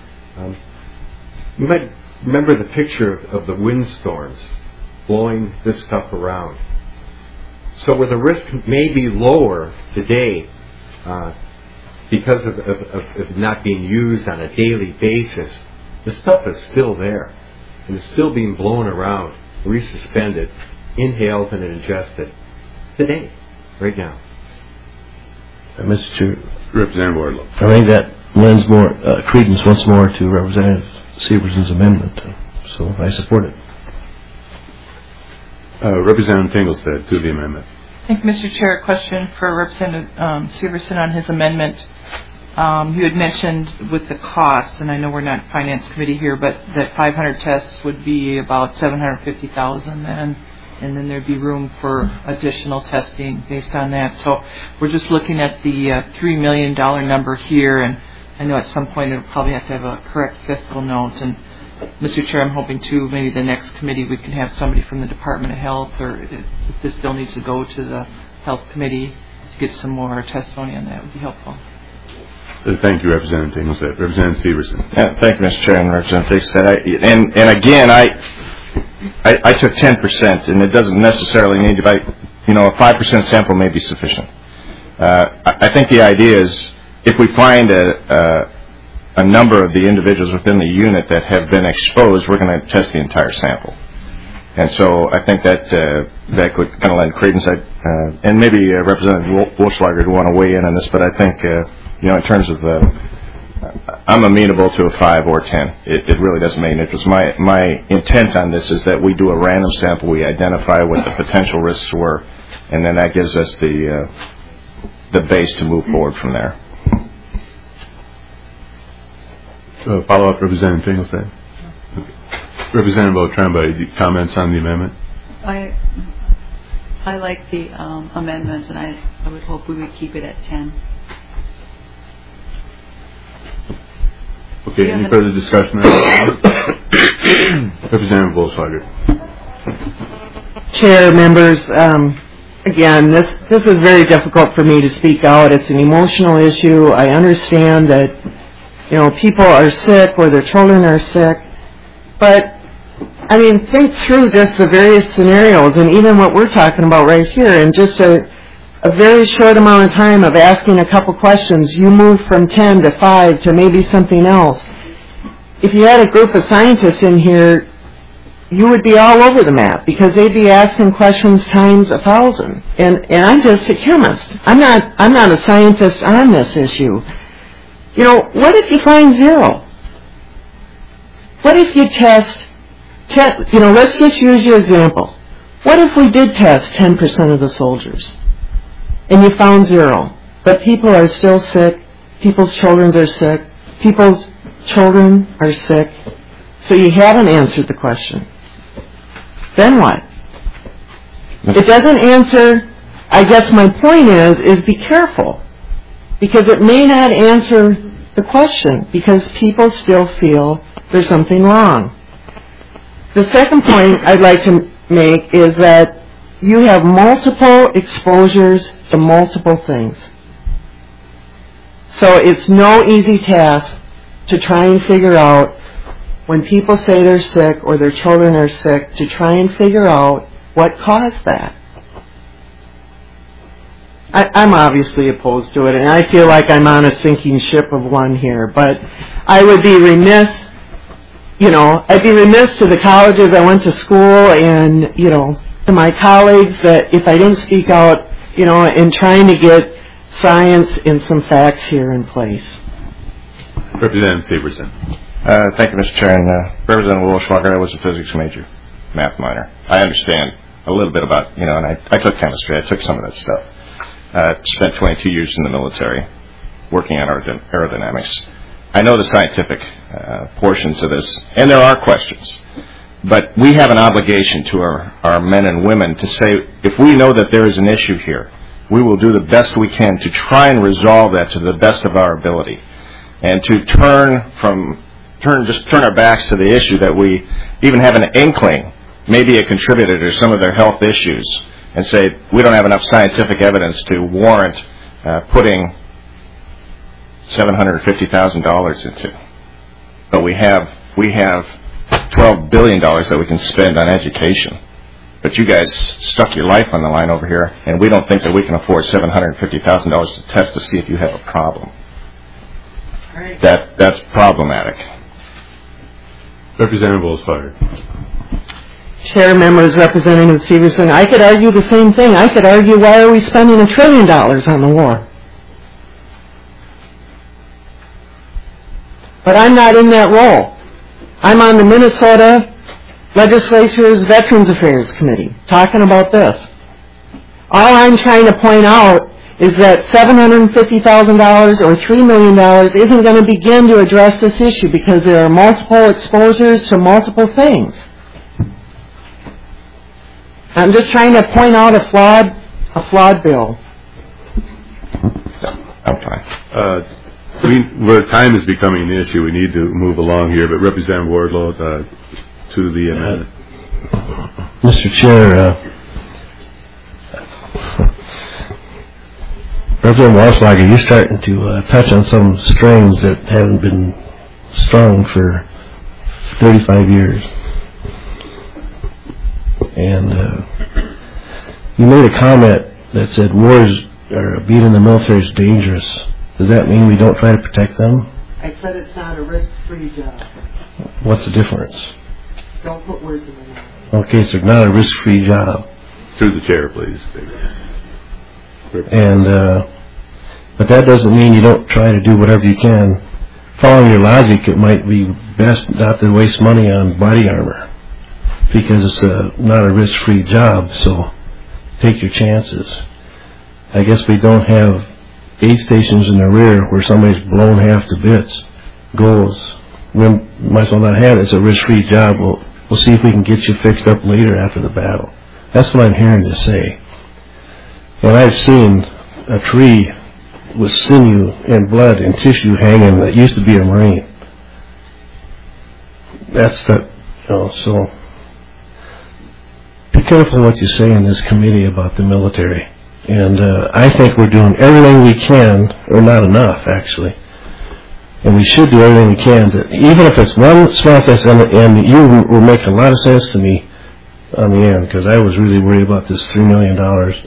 You might remember the picture of the windstorms blowing this stuff around. So where the risk may be lower today because of it not being used on a daily basis, the stuff is still there, and it's still being blown around, resuspended, inhaled, and ingested today, right now. Mr. Chair, Representative Wardlow. I think that lends more credence once more to Representative Severson's amendment, so I support it. Representative Tinglestead to the amendment. Thank you, Mr. Chair. A question for Representative Severson on his amendment. You had mentioned with the cost, and I know we're not Finance Committee here, but that 500 tests would be about $750,000 then, and then there'd be room for additional testing based on that. So we're just looking at the $3 million number here, and I know at some point it'll probably have to have a correct fiscal note. And Mr. Chair, I'm hoping too maybe the next committee we can have somebody from the Department of Health, or if this bill needs to go to the Health Committee to get some more testimony on that would be helpful. Thank you, Representative Tinglestead. Representative Severson. Yeah, thank you, Mr. Chair, and Representative Tinglestead. And again, I took 10%, and it doesn't necessarily need to be, a 5% sample may be sufficient. I think the idea is if we find a number of the individuals within the unit that have been exposed, we're going to test the entire sample. And so I think that could kind of lend credence. And maybe Representative Wolfschlager would want to weigh in on this, but I think, in terms of I'm amenable to a 5 or 10. It really doesn't make any difference. My intent on this is that we do a random sample, we identify what the potential risks were, and then that gives us the base to move forward from there. Follow-up, Representative Tinglestead. Representative Otremba, comments on the amendment? I like the amendment, and I would hope we would keep it at 10. Okay, any further discussion? Representative Wolfschlager. Chair, members, again, this is very difficult for me to speak out. It's an emotional issue. I understand that, people are sick or their children are sick. But, think through just the various scenarios and even what we're talking about right here. In just a very short amount of time of asking a couple questions, you move from 10 to 5 to maybe something else. If you had a group of scientists in here, you would be all over the map because they'd be asking questions times 1,000. And I'm just a chemist. I'm not a scientist on this issue. What if you find 0? What if you test, let's just use your example. What if we did test 10% of the soldiers and you found 0, but people are still sick, people's children are sick, people's children are sick, so you haven't answered the question. Then what? It doesn't answer, I guess my point is be careful, because it may not answer the question, because people still feel there's something wrong. The second point I'd like to make is that you have multiple exposures to multiple things. So it's no easy task to try and figure out when people say they're sick or their children are sick, to try and figure out what caused that. I'm obviously opposed to it, and I feel like I'm on a sinking ship of one here, but I would be remiss, I'd be remiss to the colleges I went to school and, to my colleagues that if I didn't speak out, in trying to get science and some facts here in place. Representative Severson. Thank you, Mr. Chair. And Representative Wolfschlager, I was a physics major, math minor. I understand a little bit about, and I took chemistry. I took some of that stuff. Spent 22 years in the military working on aerodynamics. I know the scientific portions of this, and there are questions. But we have an obligation to our men and women to say, if we know that there is an issue here, we will do the best we can to try and resolve that to the best of our ability. And to turn our backs to the issue that we even have an inkling maybe it contributed to some of their health issues, and say we don't have enough scientific evidence to warrant putting $750,000 into. But we have $12 billion that we can spend on education. But you guys stuck your life on the line over here, and we don't think that we can afford $750,000 to test to see if you have a problem. Right. That's problematic. Representative Wolfsbarger. Chair, members, Representative Severson, I could argue the same thing. I could argue, why are we spending $1 trillion on the war? But I'm not in that role. I'm on the Minnesota Legislature's Veterans Affairs Committee talking about this. All I'm trying to point out is that $750,000 or $3 million isn't going to begin to address this issue because there are multiple exposures to multiple things. I'm just trying to point out a flawed bill. Okay. Where time is becoming an issue, we need to move along here. But Representative Wardlow, to the amendment. Mr. Chair, Representative Wolfsbarger, you're starting to touch on some strings that haven't been strung for 35 years. And you made a comment that said wars or being in the military is dangerous. Does that mean we don't try to protect them? I said it's not a risk-free job. What's the difference? Don't put words in my mouth. Okay, so not a risk-free job. Through the chair, please. And but that doesn't mean you don't try to do whatever you can. Following your logic, it might be best not to waste money on body armor because it's not a risk-free job, so take your chances. I guess we don't have aid stations in the rear where somebody's blown half to bits. Goes. We might as well not have it. It's a risk-free job. We'll see if we can get you fixed up later after the battle. That's what I'm hearing you say. And I've seen a tree with sinew and blood and tissue hanging that used to be a Marine. That's the, so be careful what you say in this committee about the military. And I think we're doing everything we can, or not enough, actually. And we should do everything we can, even if it's one small test, and you were making a lot of sense to me on the end, because I was really worried about this $3 million,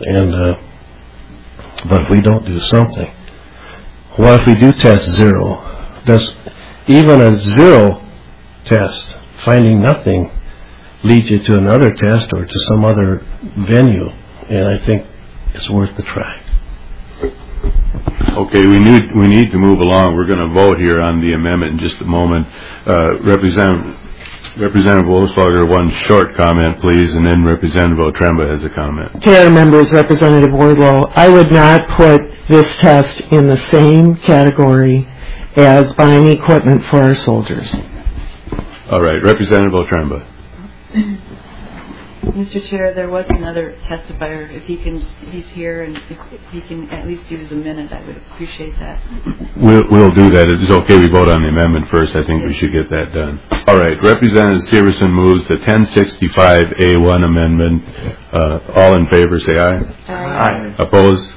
but if we don't do something, what if we do test zero? Does even a zero test, finding nothing, lead you to another test or to some other venue? And I think it's worth the try. Okay, we need to move along. We're going to vote here on the amendment in just a moment. Representative Wolfsbarger, one short comment, please, and then Representative Otremba has a comment. Chair, members, Representative Wardlow, I would not put this test in the same category as buying equipment for our soldiers. All right, Representative Otremba. Mr. Chair, there was another testifier. If he's here, and if he can at least use a minute, I would appreciate that. We'll do that. It's okay we vote on the amendment first. I think we should get that done. All right, Representative Severson moves the 1065A1 amendment. All in favor, say aye. Aye. Opposed?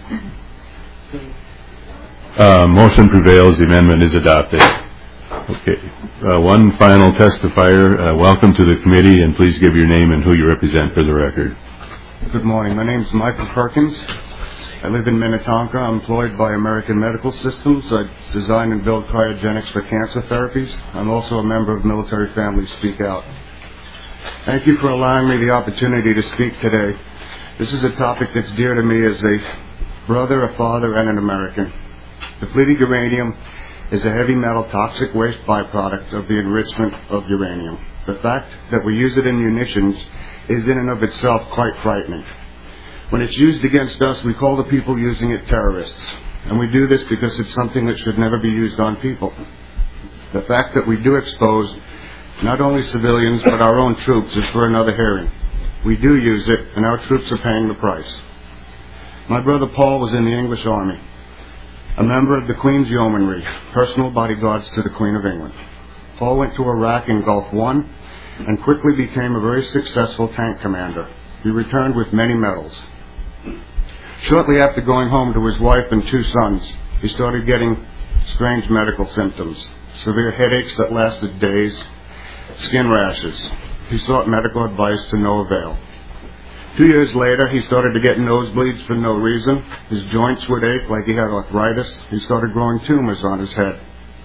Motion prevails. The amendment is adopted. Okay. One final testifier. Welcome to the committee, and please give your name and who you represent for the record. Good morning. My name is Michael Perkins. I live in Minnetonka. I'm employed by American Medical Systems. I design and build cryogenics for cancer therapies. I'm also a member of Military Families Speak Out. Thank you for allowing me the opportunity to speak today. This is a topic that's dear to me as a brother, a father, and an American. Depleted uranium is a heavy metal toxic waste byproduct of the enrichment of uranium. The fact that we use it in munitions is in and of itself quite frightening. When it's used against us, we call the people using it terrorists. And we do this because it's something that should never be used on people. The fact that we do expose not only civilians but our own troops, is for another hearing. We do use it, and our troops are paying the price. My brother Paul was in the English Army, a member of the Queen's Yeomanry, personal bodyguards to the Queen of England. Paul went to Iraq in Gulf War and quickly became a very successful tank commander. He returned with many medals. Shortly after going home to his wife and 2 sons, he started getting strange medical symptoms, severe headaches that lasted days, skin rashes. He sought medical advice to no avail. 2 years later, he started to get nosebleeds for no reason. His joints would ache like he had arthritis. He started growing tumors on his head.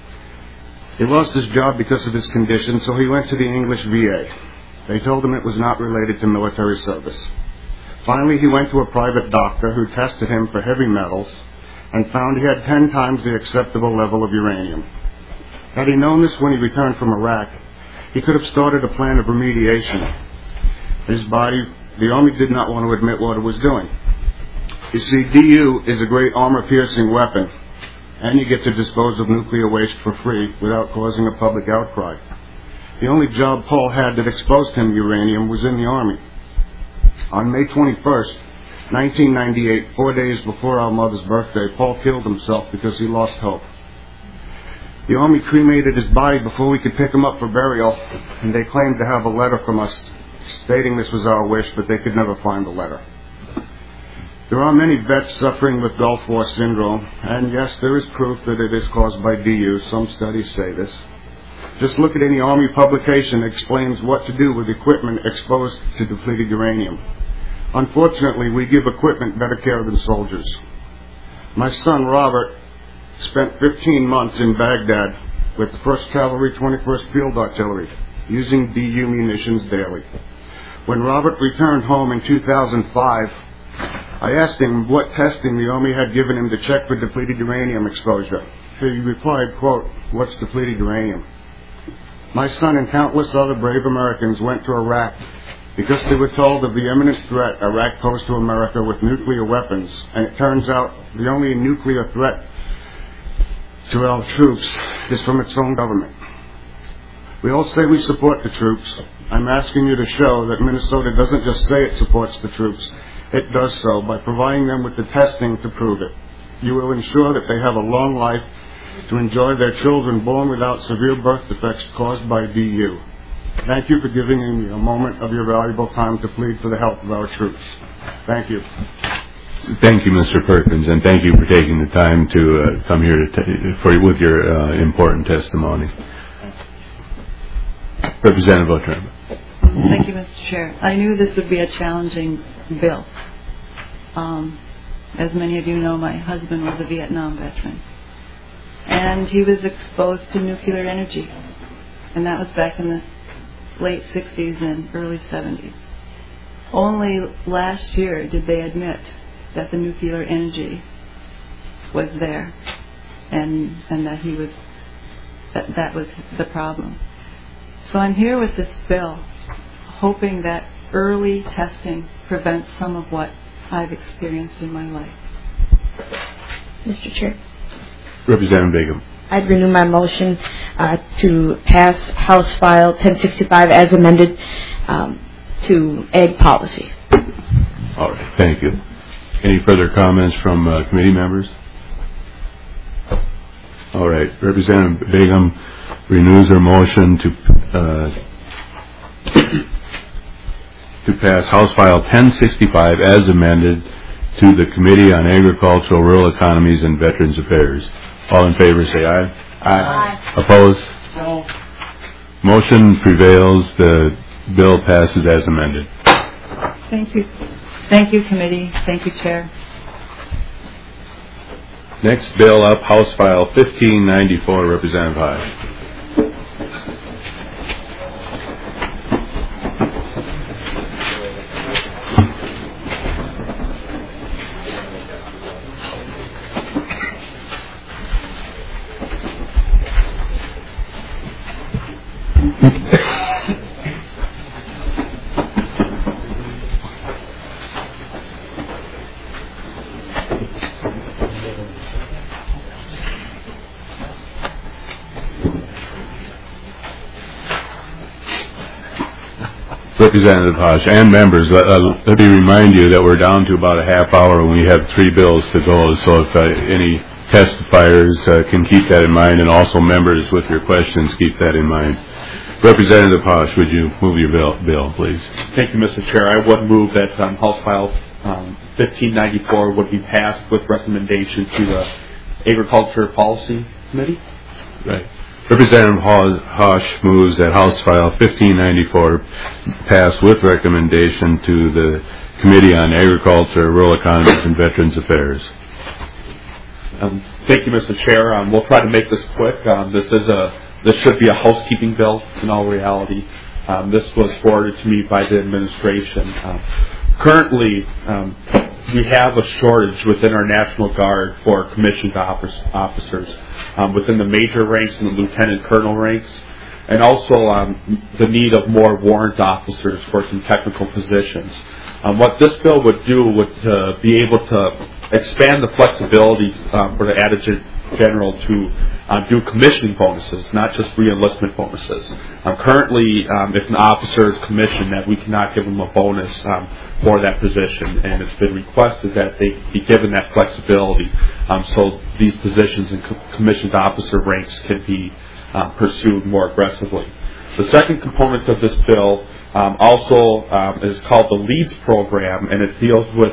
He lost his job because of his condition, so he went to the English VA. They told him it was not related to military service. Finally, he went to a private doctor who tested him for heavy metals and found he had 10 times the acceptable level of uranium. Had he known this when he returned from Iraq, he could have started a plan of remediation. The Army did not want to admit what it was doing. You see, DU is a great armor-piercing weapon, and you get to dispose of nuclear waste for free without causing a public outcry. The only job Paul had that exposed him to uranium was in the Army. On May 21st, 1998, 4 days before our mother's birthday, Paul killed himself because he lost hope. The Army cremated his body before we could pick him up for burial, and they claimed to have a letter from us stating this was our wish, but they could never find the letter. There are many vets suffering with Gulf War syndrome, and yes, there is proof that it is caused by DU. Some studies say this. Just look at any Army publication that explains what to do with equipment exposed to depleted uranium. Unfortunately, we give equipment better care than soldiers. My son, Robert, spent 15 months in Baghdad with the 1st Cavalry 21st Field Artillery, using DU munitions daily. When Robert returned home in 2005, I asked him what testing the Army had given him to check for depleted uranium exposure. He replied, quote, "What's depleted uranium?" My son and countless other brave Americans went to Iraq because they were told of the imminent threat Iraq posed to America with nuclear weapons, and it turns out the only nuclear threat to our troops is from its own government. We all say we support the troops. I'm asking you to show that Minnesota doesn't just say it supports the troops. It does so by providing them with the testing to prove it. You will ensure that they have a long life to enjoy their children born without severe birth defects caused by DU. Thank you for giving me a moment of your valuable time to plead for the health of our troops. Thank you. Thank you, Mr. Perkins, and thank you for taking the time to come here with your important testimony. Representative Otremba. Thank you, Mr. Chair. I knew this would be a challenging bill. As many of you know, my husband was a Vietnam veteran, and he was exposed to nuclear energy, and that was back in the late 60s and early 70s. Only last year did they admit that the nuclear energy was there, and that he was that was the problem. So I'm here with this bill, hoping that early testing prevents some of what I've experienced in my life. Mr. Chair. Representative Begum. I'd renew my motion to pass House File 1065 as amended to ag policy. All right, thank you. Any further comments from committee members? All right, Representative Begum renews her motion to pass House File 1065 as amended to the Committee on Agricultural, Rural Economies, and Veterans Affairs. All in favor say aye. Aye. Opposed? No. Motion prevails. The bill passes as amended. Thank you. Thank you, committee. Thank you, Chair. Next bill up, House File 1594, Representative Hyde. Representative Hosh and members, let me remind you that we're down to about a half hour and we have 3 bills to go. So if any testifiers can keep that in mind, and also members with your questions, keep that in mind. Representative Hosh, would you move your bill, please? Thank you, Mr. Chair. I would move that House File 1594 would be passed with recommendation to the Agriculture Policy Committee. Right. Representative Hosh moves that House File 1594 pass with recommendation to the Committee on Agriculture, Rural Economies, and Veterans Affairs. Thank you, Mr. Chair. We'll try to make this quick. This should be a housekeeping bill in all reality. This was forwarded to me by the administration. Currently, we have a shortage within our National Guard for commissioned officers within the major ranks and the lieutenant colonel ranks, and also the need of more warrant officers for some technical positions. What this bill would do would be able to expand the flexibility for the Adjutant General to do commissioning bonuses, not just re-enlistment bonuses. Currently, if an officer is commissioned, that we cannot give them a bonus for that position, and it's been requested that they be given that flexibility so these positions in commissioned officer ranks can be pursued more aggressively. The second component of this bill also is called the LEADS program, and it deals with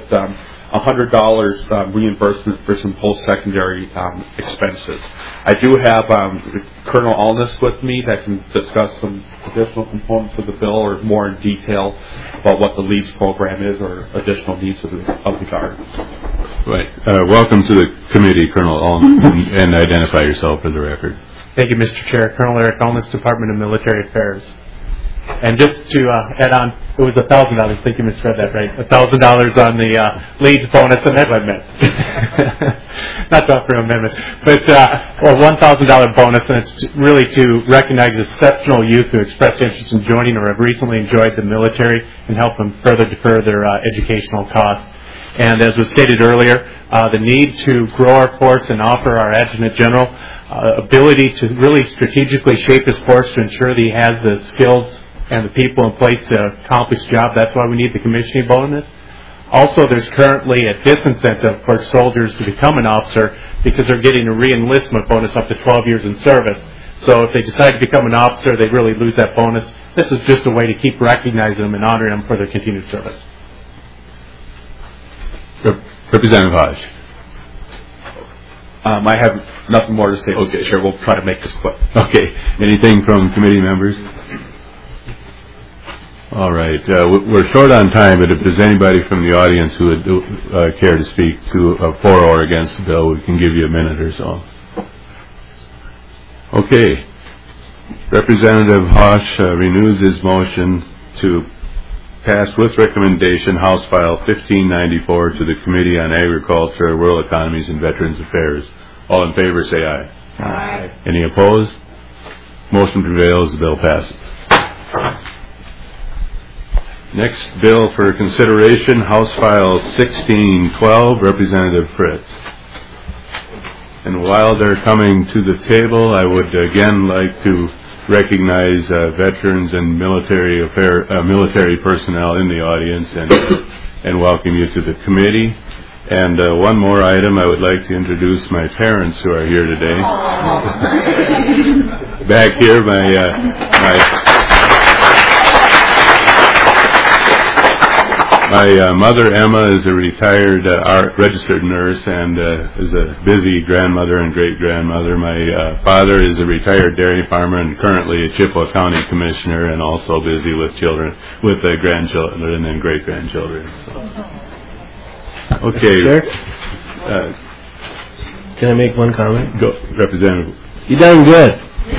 $100 reimbursement for some post-secondary expenses. I do have Colonel Allness with me that can discuss some additional components of the bill or more in detail about what the LEADS program is or additional needs of the Guard. Right. Welcome to the committee, Colonel Allness, and identify yourself for the record. Thank you, Mr. Chair. Colonel Eric Allness, Department of Military Affairs. And just to add on, it was $1,000. Thank you, misread that right. $1,000 on the LEADS bonus, and that's what I meant. Not to offer an amendment, but $1,000 bonus, and it's really to recognize exceptional youth who express interest in joining or have recently enjoyed the military and help them further defer their educational costs. And as was stated earlier, the need to grow our force and offer our Adjutant General ability to really strategically shape his force to ensure that he has the skills and the people in place to accomplish the job. That's why we need the commissioning bonus. Also, there's currently a disincentive for soldiers to become an officer because they're getting a re-enlistment bonus up to 12 years in service. So if they decide to become an officer, they really lose that bonus. This is just a way to keep recognizing them and honoring them for their continued service. Representative Hodge. I have nothing more to say. Okay, sure. We'll try to make this quick. Okay. Anything from committee members? All right. We're short on time, but if there's anybody from the audience who would care to speak to for or against the bill, we can give you a minute or so. Okay. Representative Hosh renews his motion to pass with recommendation House File 1594 to the Committee on Agriculture, Rural Economies, and Veterans Affairs. All in favor, say aye. Aye. Any opposed? Motion prevails. The bill passes. Next bill for consideration, House File 1612, Representative Fritz. And while they're coming to the table, I would again like to recognize veterans and military personnel in the audience and welcome you to the committee. And one more item, I would like to introduce my parents who are here today. Back here, my mother, Emma, is a retired registered nurse and is a busy grandmother and great-grandmother. My father is a retired dairy farmer and currently a Chippewa County commissioner and also busy with children, with grandchildren and great-grandchildren. So. Okay. Can I make one comment? Go, Representative. You done good.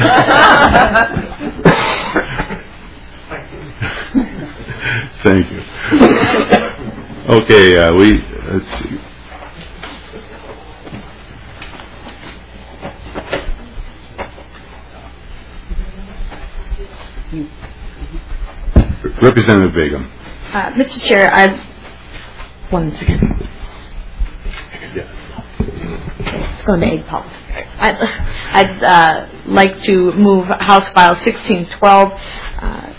Thank you. Okay, let's see. Representative Begum. Mr. Chair, one second. It's going to egg policy. I'd like to move House File 1612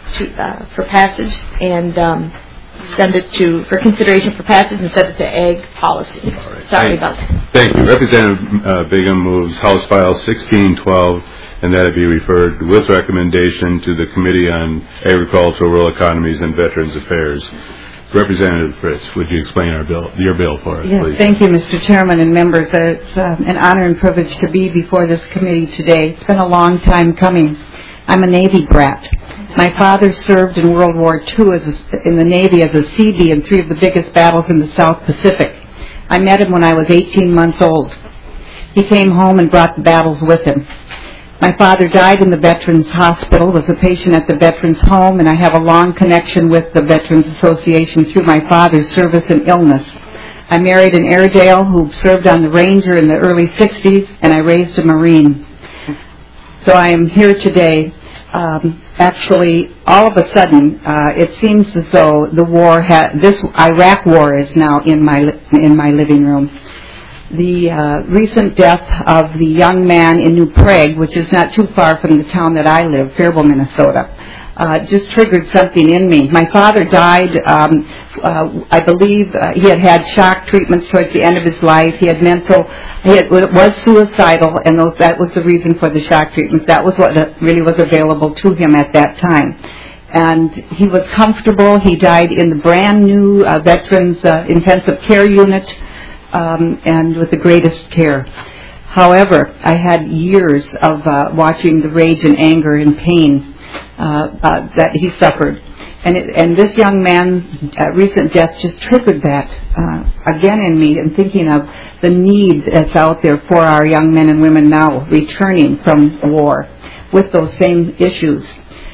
for passage and send it for consideration for passage and send it to Ag Policy. Sorry about that. Thank you. Representative Bigham moves House File 1612, and that it be referred with recommendation to the Committee on Agricultural, Rural Economies, and Veterans Affairs. Representative Fritz, would you explain your bill for us, please? Thank you, Mr. Chairman and members. It's an honor and privilege to be before this committee today. It's been a long time coming. I'm a Navy brat. My father served in World War II in the Navy as a Seabee in 3 of the biggest battles in the South Pacific. I met him when I was 18 months old. He came home and brought the battles with him. My father died in the Veterans Hospital, was a patient at the Veterans Home, and I have a long connection with the Veterans Association through my father's service and illness. I married an Airedale who served on the Ranger in the early 60s, and I raised a Marine. So I am here today. Actually, all of a sudden, it seems as though this Iraq war is now in my living room. The recent death of the young man in New Prague, which is not too far from the town that I live, Faribault, Minnesota, just triggered something in me. My father died, I believe he had shock treatments towards the end of his life. He was suicidal, and that was the reason for the shock treatments. That was what really was available to him at that time. And he was comfortable. He died in the brand new Veterans Intensive Care Unit, and with the greatest care. However, I had years of watching the rage and anger and pain that he suffered. And this young man's recent death just triggered that again in me, and thinking of the need that's out there for our young men and women now returning from war with those same issues.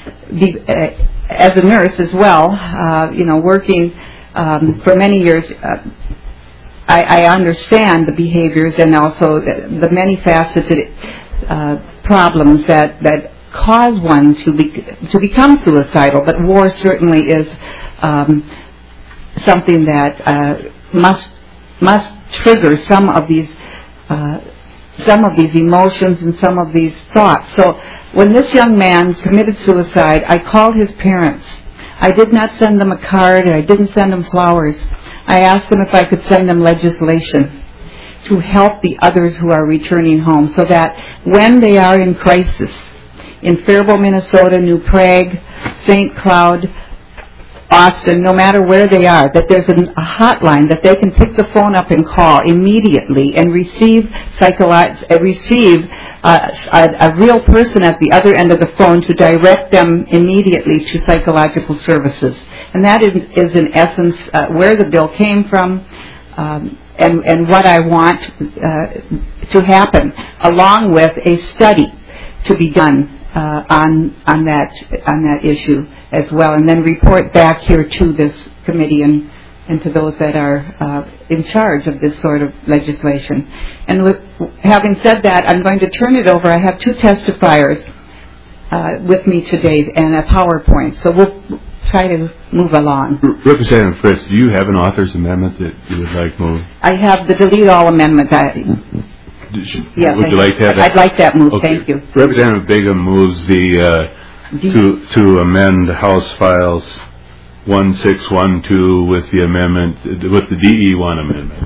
As a nurse as well, working for many years, I understand the behaviors and also the many faceted problems that cause one to become suicidal. But war certainly is something that must trigger some of these emotions and some of these thoughts. So when this young man committed suicide, I called his parents. I did not send them a card. I didn't send them flowers. I asked them if I could send them legislation to help the others who are returning home, so that when they are in crisis in Faribault, Minnesota, New Prague, St. Cloud, Austin, no matter where they are, that there's a hotline that they can pick the phone up and call immediately and receive a real person at the other end of the phone to direct them immediately to psychological services. And that is in essence where the bill came from, and what I want to happen, along with a study to be done on that issue as well, and then report back here to this committee and to those that are in charge of this sort of legislation. And having said that, I'm going to turn it over. I have 2 testifiers with me today and a PowerPoint, so we'll try to move along. Representative Fritz, do you have an author's amendment that you would like moved? I have the delete all amendment. Would you like to have that? I'd like that moved. Okay. Thank you. Representative Bigham moves to amend House Files 1612 with the amendment, with the DE1 amendment.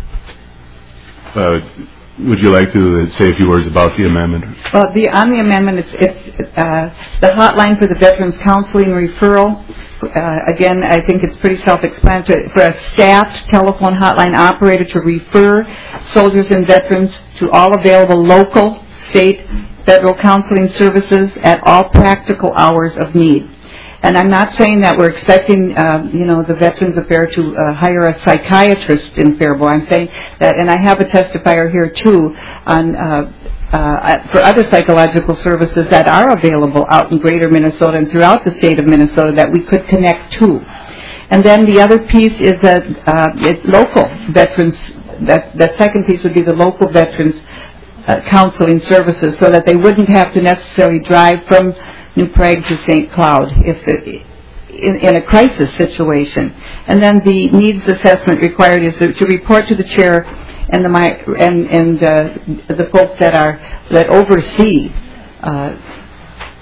Would you like to say a few words about the amendment? Well, on the amendment, it's the hotline for the Veterans Counseling Referral. Again, I think it's pretty self-explanatory. For a staffed telephone hotline operator to refer soldiers and veterans to all available local, state, federal counseling services at all practical hours of need. And I'm not saying that we're expecting, the Veterans Affairs to hire a psychiatrist in Faribault. I'm saying that, and I have a testifier here too on for other psychological services that are available out in Greater Minnesota and throughout the state of Minnesota that we could connect to. And then the other piece is that it's local veterans. That second piece would be the local veterans counseling services, so that they wouldn't have to necessarily drive from New Prague to St. Cloud in a crisis situation. And then the needs assessment required is to report to the chair and the folks that oversee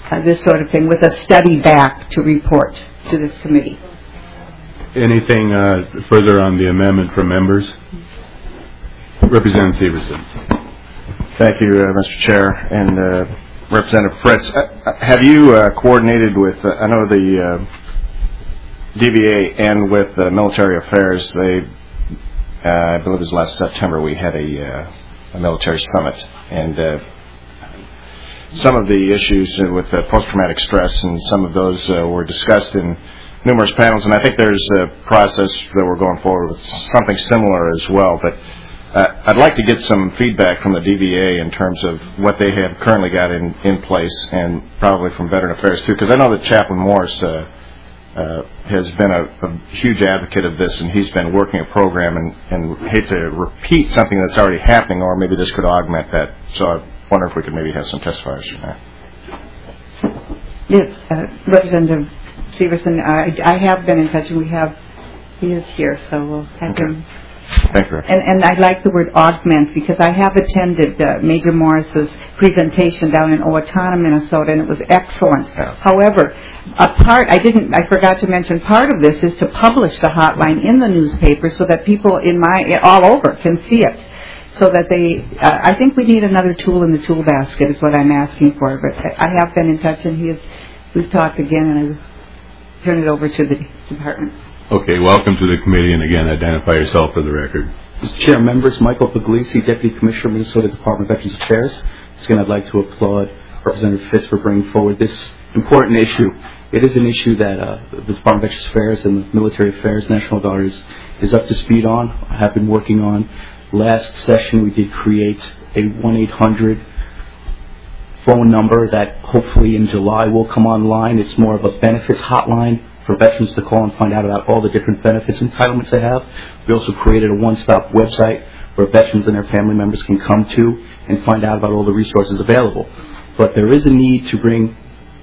this sort of thing with a study back to report to this committee. Anything further on the amendment from members? Representative Severson. Thank you, Mr. Chair. And Representative Fritz, have you coordinated with, I know the DVA and with Military Affairs, I believe it was last September, we had a military summit. And some of the issues with post-traumatic stress and some of those were discussed in numerous panels. And I think there's a process that we're going forward with something similar as well. But I'd like to get some feedback from the DVA in terms of what they have currently got in place, and probably from Veteran Affairs too, because I know that Chaplain Morris has been a huge advocate of this, and he's been working a program, and hate to repeat something that's already happening, or maybe this could augment that. So I wonder if we could maybe have some testifiers from that. Yes, Representative Severson, I have been in touch, and he is here, so we'll have him. Thank you. And I like the word augment, because I have attended Major Morris's presentation down in Owatonna, Minnesota, and it was excellent. Yeah. However, I forgot to mention, part of this is to publish the hotline in the newspaper so that people all over can see it. So that I think we need another tool in the tool basket is what I'm asking for. But I have been in touch, and we've talked again, and I will turn it over to the department. Okay, welcome to the committee, and again, identify yourself for the record. Mr. Chair, members, Michael Puglisi, Deputy Commissioner, Minnesota Department of Veterans Affairs. Again, I'd like to applaud Representative Fitz for bringing forward this important issue. It is an issue that the Department of Veterans Affairs and the Military Affairs National Guard is up to speed on, have been working on. Last session, we did create a 1-800 phone number that hopefully in July will come online. It's more of a benefits hotline for veterans to call and find out about all the different benefits entitlements they have. We also created a one-stop website where veterans and their family members can come to and find out about all the resources available. But there is a need to bring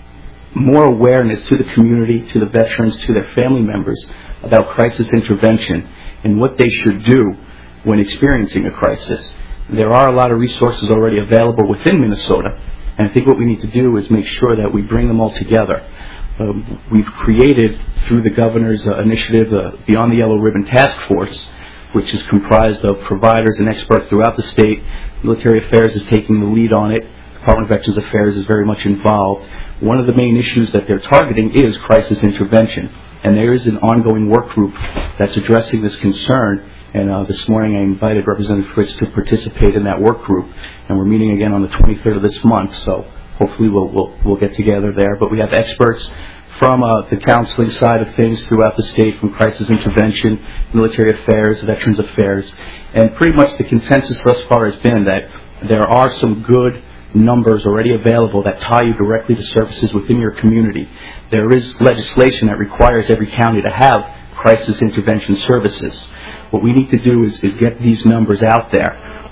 more awareness to the community, to the veterans, to their family members about crisis intervention and what they should do when experiencing a crisis. There are a lot of resources already available within Minnesota, and I think what we need to do is make sure that we bring them all together. We've created, through the governor's initiative, Beyond the Yellow Ribbon Task Force, which is comprised of providers and experts throughout the state. Military Affairs is taking the lead on it. Department of Veterans Affairs is very much involved. One of the main issues that they're targeting is crisis intervention, and there is an ongoing work group that's addressing this concern. And this morning I invited Representative Fritz to participate in that work group, and we're meeting again on the 23rd of this month. So hopefully we'll get together there. But we have experts from the counseling side of things throughout the state, from crisis intervention, military affairs, veterans affairs, and pretty much the consensus thus far has been that there are some good numbers already available that tie you directly to services within your community. There is legislation that requires every county to have crisis intervention services. What we need to do is get these numbers out there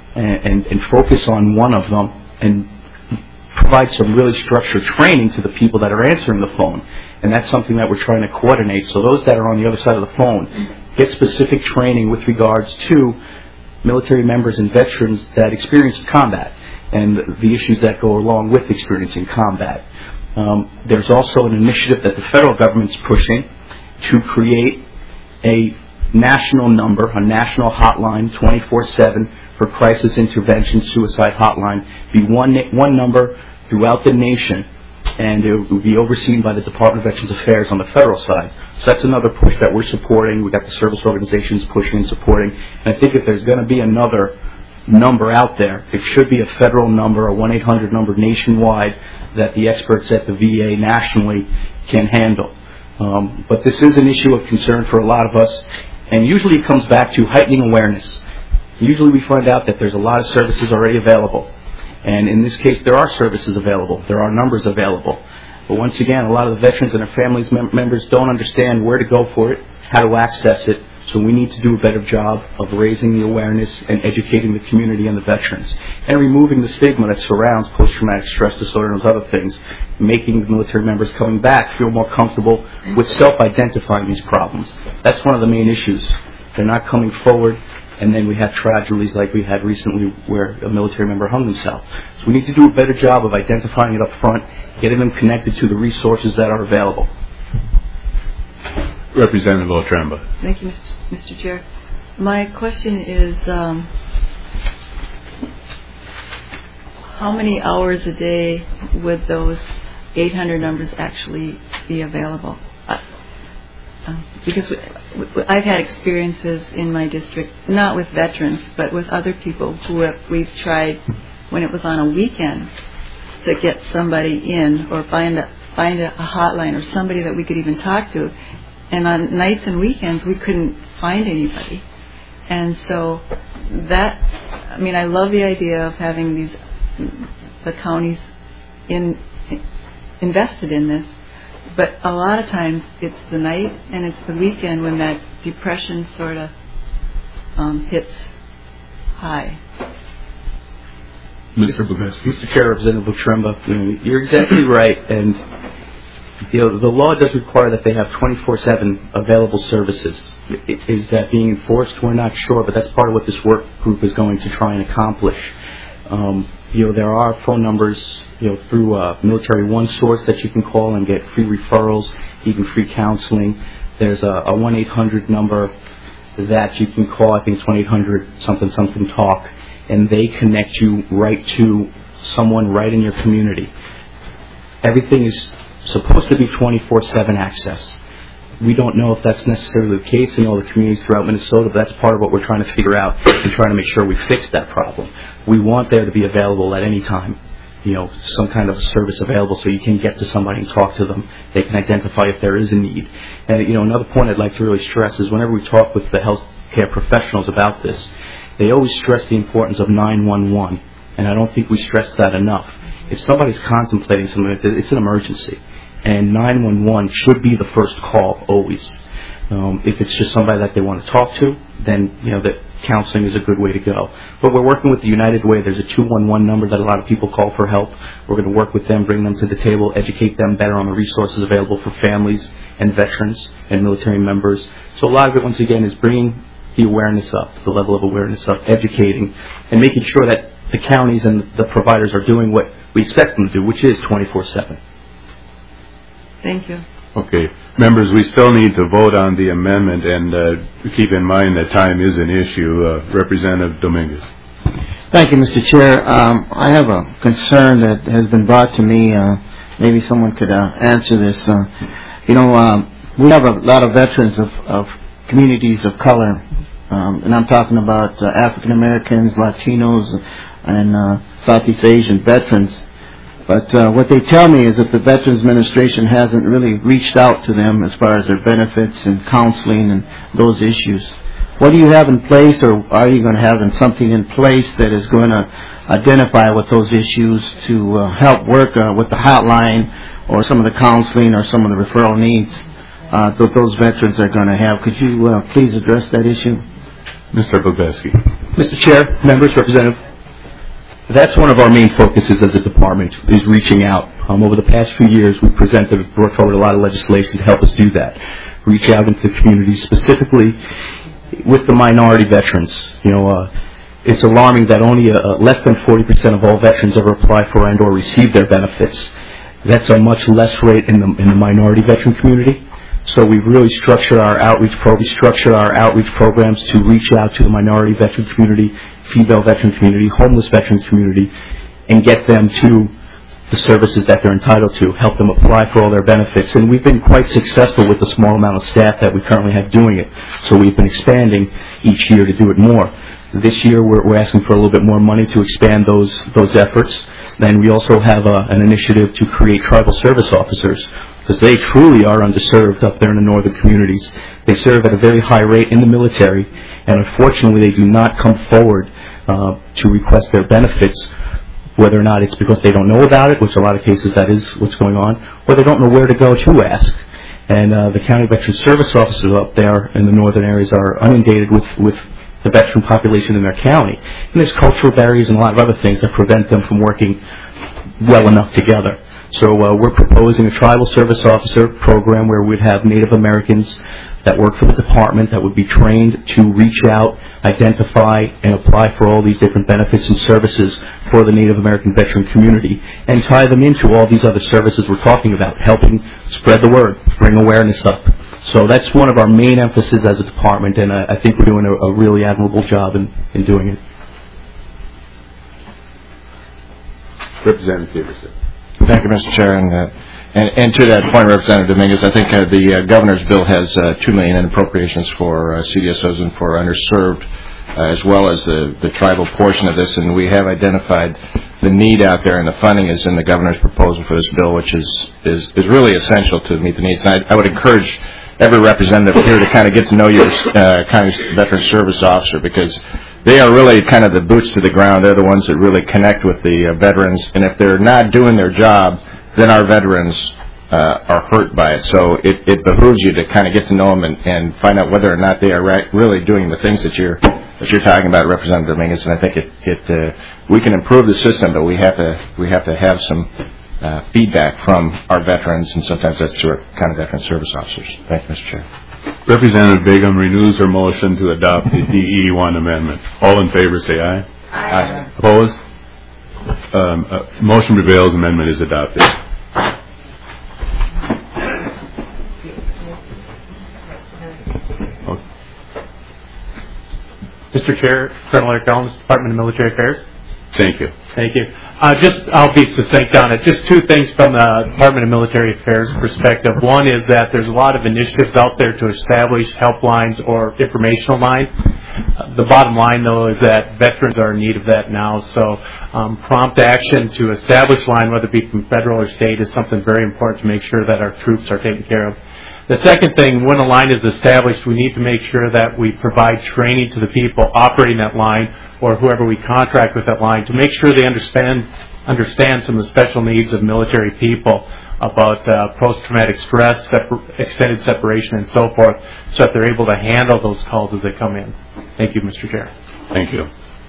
and focus on one of them and provide some really structured training to the people that are answering the phone. And that's something that we're trying to coordinate. So those that are on the other side of the phone get specific training with regards to military members and veterans that experienced combat and the issues that go along with experiencing combat. There's also an initiative that the federal government's pushing to create a national number, a national hotline, 24/7 for crisis intervention, suicide hotline, be one number throughout the nation, and it will be overseen by the Department of Veterans Affairs on the federal side. So that's another push that we're supporting. We've got the service organizations pushing and supporting. And I think if there's going to be another number out there, it should be a federal number, a 1-800 number nationwide that the experts at the VA nationally can handle. But this is an issue of concern for a lot of us, and usually it comes back to heightening awareness. Usually we find out that there's a lot of services already available. And in this case, there are services available. There are numbers available. But once again, a lot of the veterans and their families members don't understand where to go for it, how to access it. So we need to do a better job of raising the awareness and educating the community and the veterans, and removing the stigma that surrounds post-traumatic stress disorder and those other things, making the military members coming back feel more comfortable with self-identifying these problems. That's one of the main issues. They're not coming forward and then we have tragedies like we had recently where a military member hung himself. So we need to do a better job of identifying it up front, getting them connected to the resources that are available. Representative Otremba. Thank you, Mr. Chair. My question is, how many hours a day would those 800 numbers actually be available? Because I've had experiences in my district, not with veterans, but with other people who we've tried when it was on a weekend to get somebody in or find a hotline or somebody that we could even talk to. And on nights and weekends, we couldn't find anybody. And so I love the idea of having the counties invested in this. But a lot of times it's the night and it's the weekend when that depression sort of hits high. Mr. Chair, Representative Otremba, you're exactly right. And the law does require that they have 24/7 available services. Is that being enforced? We're not sure, but that's part of what this work group is going to try and accomplish. There are phone numbers, through Military One Source that you can call and get free referrals, even free counseling. There's a 1-800 number that you can call. I think it's 1-800-something-something-TALK, and they connect you right to someone right in your community. Everything is supposed to be 24/7 access. We don't know if that's necessarily the case in all the communities throughout Minnesota, but that's part of what we're trying to figure out and trying to make sure we fix that problem. We want there to be available at any time, some kind of service available so you can get to somebody and talk to them. They can identify if there is a need. And, another point I'd like to really stress is whenever we talk with the healthcare professionals about this, they always stress the importance of 911, and I don't think we stress that enough. If somebody's contemplating something, it's an emergency. And 911 should be the first call always. If it's just somebody that they want to talk to, then that counseling is a good way to go. But we're working with the United Way. There's a 211 number that a lot of people call for help. We're going to work with them, bring them to the table, educate them better on the resources available for families and veterans and military members. So a lot of it, once again, is bringing the awareness up, the level of awareness up, educating, and making sure that the counties and the providers are doing what we expect them to do, which is 24/7. Thank you. Okay. Members, we still need to vote on the amendment, and keep in mind that time is an issue. Representative Dominguez. Thank you, Mr. Chair. I have a concern that has been brought to me. Maybe someone could answer this. We have a lot of veterans of communities of color, and I'm talking about African Americans, Latinos, and Southeast Asian veterans. But what they tell me is that the Veterans Administration hasn't really reached out to them as far as their benefits and counseling and those issues. What do you have in place, or are you going to have something in place that is going to identify with those issues to help work with the hotline or some of the counseling or some of the referral needs that those veterans are going to have? Could you please address that issue? Mr. Bobeski. Mr. Chair, members, Representative. That's one of our main focuses as a department, is reaching out. Over the past few years, we've brought forward a lot of legislation to help us do that. Reach out into the community, specifically with the minority veterans. It's alarming that only less than 40% of all veterans ever apply for and or receive their benefits. That's a much less rate in the minority veteran community. So we've really structured our outreach programs to reach out to the minority veteran community, female veteran community, homeless veteran community, and get them to the services that they're entitled to, help them apply for all their benefits. And we've been quite successful with the small amount of staff that we currently have doing it. So we've been expanding each year to do it more. This year we're asking for a little bit more money to expand those efforts. Then we also have an initiative to create tribal service officers, because they truly are underserved up there in the northern communities. They serve at a very high rate in the military, and unfortunately they do not come forward to request their benefits, whether or not it's because they don't know about it, which a lot of cases that is what's going on, or they don't know where to go to ask. And the county veteran service officers up there in the northern areas are inundated with the veteran population in their county. And there's cultural barriers and a lot of other things that prevent them from working well enough together. So we're proposing a tribal service officer program where we'd have Native Americans that work for the department that would be trained to reach out, identify, and apply for all these different benefits and services for the Native American veteran community and tie them into all these other services we're talking about, helping spread the word, bring awareness up. So that's one of our main emphasis as a department, and I think we're doing a really admirable job in doing it. Representative Severson. Thank you, Mr. Chair. And to that point, Representative Dominguez, I think the governor's bill has $2 million in appropriations for CDSOs and for underserved, as well as the tribal portion of this. And we have identified the need out there, and the funding is in the governor's proposal for this bill, which is really essential to meet the needs. And I would encourage every representative here to kind of get to know your kind of veteran service officer, because they are really kind of the boots to the ground. They're the ones that really connect with the veterans, and if they're not doing their job, then our veterans are hurt by it. So it behooves you to kind of get to know them and find out whether or not they are really doing the things that you're talking about, Representative Dominguez. And I think we can improve the system, but we have to have some feedback from our veterans, and sometimes that's through our kind of veteran service officers. Thank you, Mr. Chair. Representative Begum renews her motion to adopt the DE1 amendment. All in favor say aye. Aye. Opposed? Motion prevails. Amendment is adopted. Mr. Chair, Colonel Eric Ellens, Department of Military Affairs. Thank you. Thank you. I'll be succinct on it. Just two things from the Department of Military Affairs perspective. One is that there's a lot of initiatives out there to establish helplines or informational lines. The bottom line, though, is that veterans are in need of that now. So prompt action to establish line, whether it be from federal or state, is something very important to make sure that our troops are taken care of. The second thing, when a line is established, we need to make sure that we provide training to the people operating that line or whoever we contract with that line to make sure they understand some of the special needs of military people about post-traumatic stress, extended separation, and so forth, so that they're able to handle those calls as they come in. Thank you, Mr. Chair. Thank you.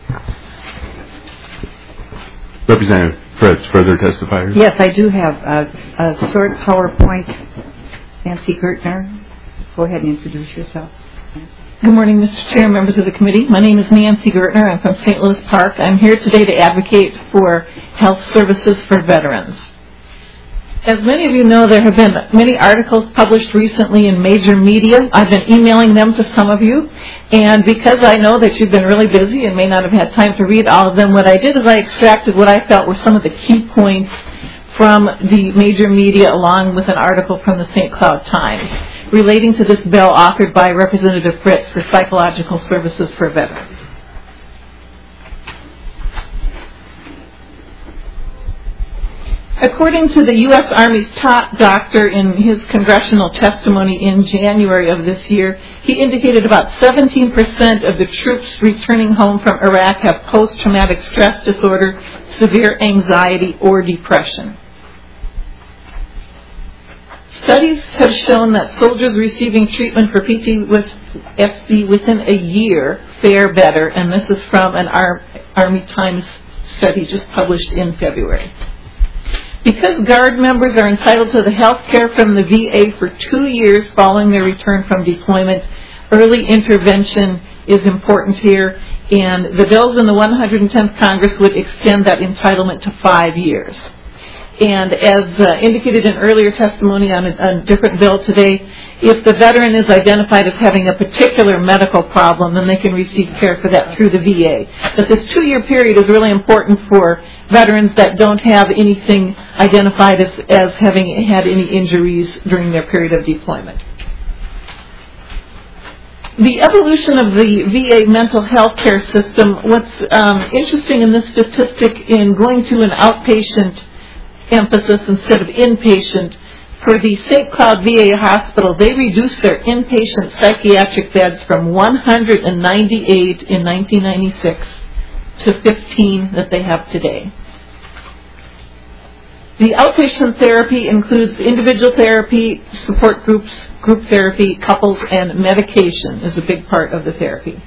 Representative Fritz, further testifiers? Yes, I do have a short PowerPoint. Nancy Gertner, go ahead and introduce yourself. Good morning, Mr. Chair, members of the committee. My name is Nancy Gertner. I'm from St. Louis Park. I'm here today to advocate for health services for veterans. As many of you know, there have been many articles published recently in major media. I've been emailing them to some of you, and because I know that you've been really busy and may not have had time to read all of them, what I did is I extracted what I felt were some of the key points from the major media, along with an article from the St. Cloud Times relating to this bill authored by Representative Fritz for psychological services for veterans. According to the U.S. Army's top doctor in his congressional testimony in January of this year, he indicated about 17% of the troops returning home from Iraq have post-traumatic stress disorder, severe anxiety, or depression. Studies have shown that soldiers receiving treatment for PTSD within a year fare better, and this is from an Army Times study just published in February. Because Guard members are entitled to the health care from the VA for 2 years following their return from deployment, early intervention is important here, and the bills in the 110th Congress would extend that entitlement to 5 years. And as indicated in earlier testimony on a different bill today, if the veteran is identified as having a particular medical problem, then they can receive care for that through the VA. But this 2-year period is really important for veterans that don't have anything identified as having had any injuries during their period of deployment. The evolution of the VA mental health care system, what's interesting in this statistic in going to an outpatient emphasis instead of inpatient, for the St. Cloud VA Hospital, they reduced their inpatient psychiatric beds from 198 in 1996 to 15 that they have today. The outpatient therapy includes individual therapy, support groups, group therapy, couples, and medication is a big part of the therapy.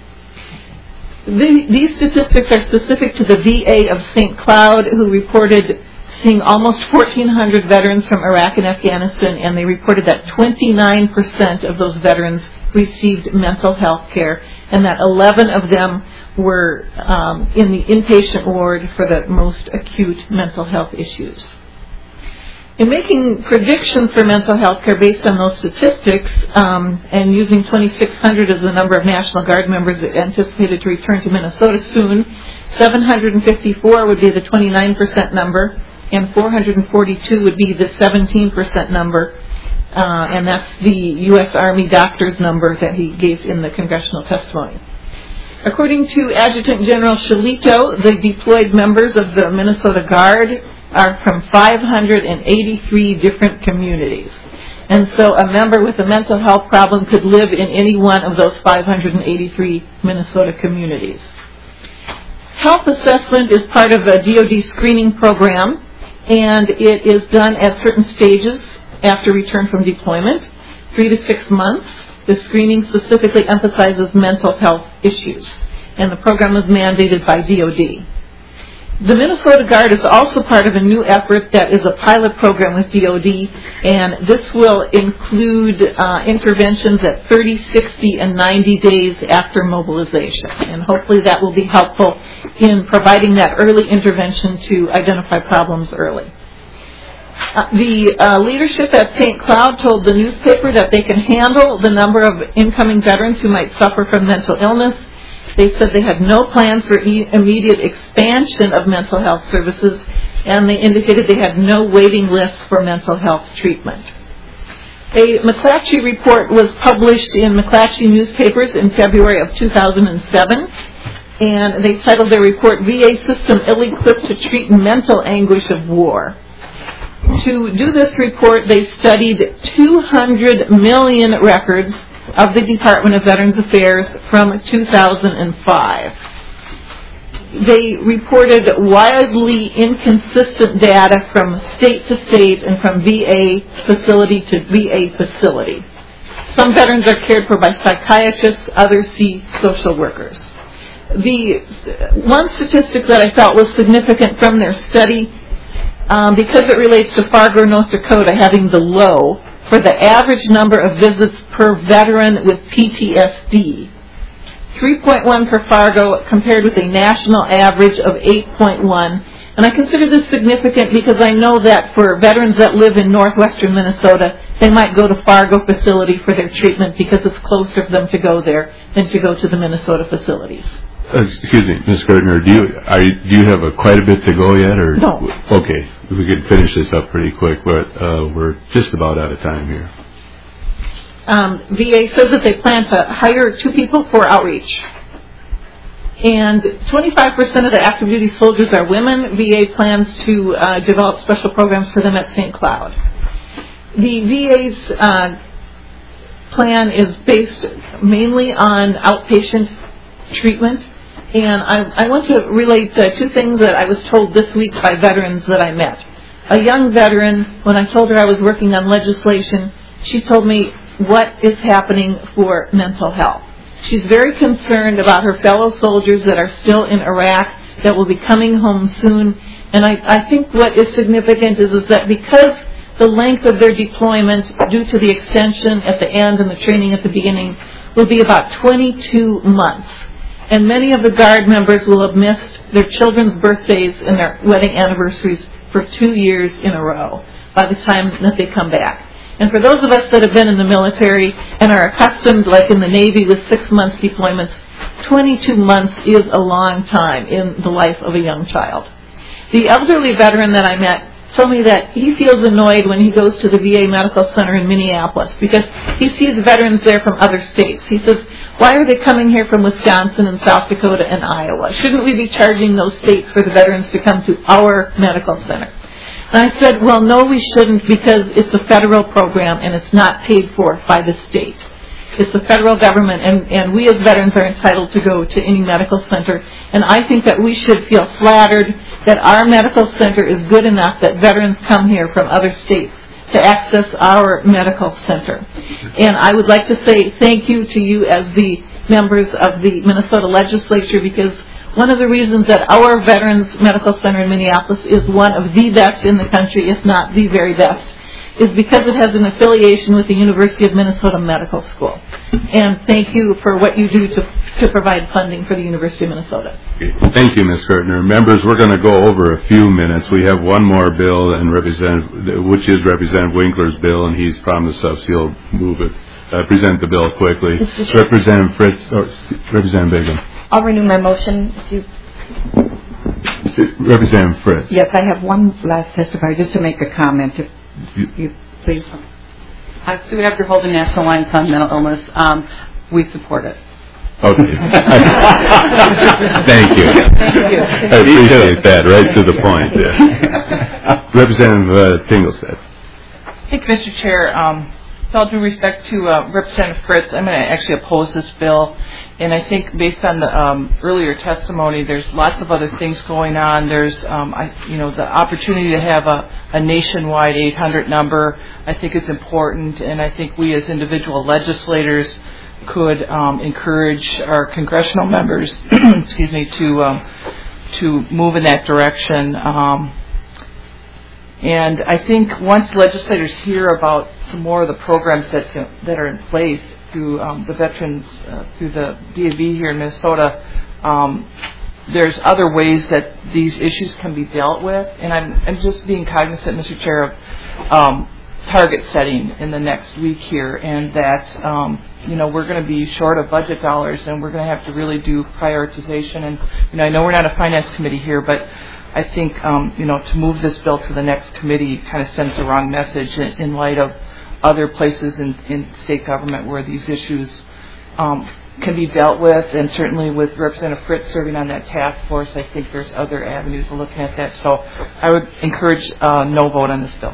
These statistics are specific to the VA of St. Cloud, who reported seeing almost 1,400 veterans from Iraq and Afghanistan, and they reported that 29% of those veterans received mental health care, and that 11 of them were in the inpatient ward for the most acute mental health issues. In making predictions for mental health care based on those statistics, and using 2,600 as the number of National Guard members that anticipated to return to Minnesota soon, 754 would be the 29% number, and 442 would be the 17% number, and that's the U.S. Army doctor's number that he gave in the congressional testimony. According to Adjutant General Shalito, the deployed members of the Minnesota Guard are from 583 different communities. And so a member with a mental health problem could live in any one of those 583 Minnesota communities. Health assessment is part of a DoD screening program, and it is done at certain stages after return from deployment, 3 to 6 months. The screening specifically emphasizes mental health issues, and the program is mandated by DoD. The Minnesota Guard is also part of a new effort that is a pilot program with DoD, and this will include interventions at 30, 60, and 90 days after mobilization. And hopefully that will be helpful in providing that early intervention to identify problems early. The leadership at St. Cloud told the newspaper that they can handle the number of incoming veterans who might suffer from mental illness. They said they had no plans for immediate expansion of mental health services, and they indicated they had no waiting lists for mental health treatment. A McClatchy report was published in McClatchy newspapers in February of 2007, and they titled their report, VA System Ill-Equipped to Treat Mental Anguish of War. To do this report, they studied 200 million records of the Department of Veterans Affairs from 2005. They reported wildly inconsistent data from state to state and from VA facility to VA facility. Some veterans are cared for by psychiatrists, others see social workers. The one statistic that I felt was significant from their study, because it relates to Fargo, North Dakota, having the low for the average number of visits per veteran with PTSD. 3.1 for Fargo compared with a national average of 8.1. And I consider this significant because I know that for veterans that live in northwestern Minnesota, they might go to Fargo facility for their treatment because it's closer for them to go there than to go to the Minnesota facilities. Excuse me, Ms. Gardner, do you have quite a bit to go yet, or no? Okay, we could finish this up pretty quick, but we're just about out of time here. VA says that they plan to hire 2 people for outreach, and 25% of the active duty soldiers are women. VA plans to develop special programs for them at St. Cloud. The VA's plan is based mainly on outpatient treatment. And I want to relate 2 things that I was told this week by veterans that I met. A young veteran, when I told her I was working on legislation, she told me what is happening for mental health. She's very concerned about her fellow soldiers that are still in Iraq that will be coming home soon. And I think what is significant is that because the length of their deployment, due to the extension at the end and the training at the beginning, will be about 22 months. And many of the Guard members will have missed their children's birthdays and their wedding anniversaries for 2 years in a row by the time that they come back. And for those of us that have been in the military and are accustomed, like in the Navy with 6 months deployments, 22 months is a long time in the life of a young child. The elderly veteran that I met told me that he feels annoyed when he goes to the VA Medical Center in Minneapolis because he sees veterans there from other states. He says, why are they coming here from Wisconsin and South Dakota and Iowa? Shouldn't we be charging those states for the veterans to come to our medical center? And I said, well, no, we shouldn't, because it's a federal program and it's not paid for by the state. It's the federal government, and we as veterans are entitled to go to any medical center. And I think that we should feel flattered that our medical center is good enough that veterans come here from other states to access our medical center. And I would like to say thank you to you as the members of the Minnesota legislature, because One of the reasons that our Veterans Medical Center in Minneapolis is one of the best in the country, if not the very best, is because it has an affiliation with the University of Minnesota Medical School. And thank you for what you do to provide funding for the University of Minnesota. Thank you, Ms. Gertner. Members, we're going to go over a few minutes. We have one more bill, which is Representative Winkler's bill, and he's promised us he'll move it. Present the bill quickly. Representative Fritz, or Representative Begum. I'll renew my motion. Representative Fritz. Yes, I have one last testifier just to make a comment, if you please. Soon after holding National Alliance on Mental Illness, we support it. Okay. Thank you. I appreciate that. Right to the point. Yeah. Representative Tinglestead. Thank you, Mr. Chair. With all due respect to Representative Fritz, I'm going to actually oppose this bill. And I think based on the earlier testimony, there's lots of other things going on. There's, the opportunity to have a nationwide 800 number, I think is important. And I think we as individual legislators could encourage our congressional members, excuse me, to move in that direction. And I think once legislators hear about some more of the programs that are in place through the veterans, through the DAV here in Minnesota, there's other ways that these issues can be dealt with. And I'm just being cognizant, Mr. Chair, of target setting in the next week here, and that we're going to be short of budget dollars, and we're going to have to really do prioritization. And I know we're not a finance committee here, but I think, to move this bill to the next committee kind of sends the wrong message in light of other places in state government where these issues can be dealt with. And certainly with Representative Fritz serving on that task force, I think there's other avenues of looking at that. So I would encourage no vote on this bill.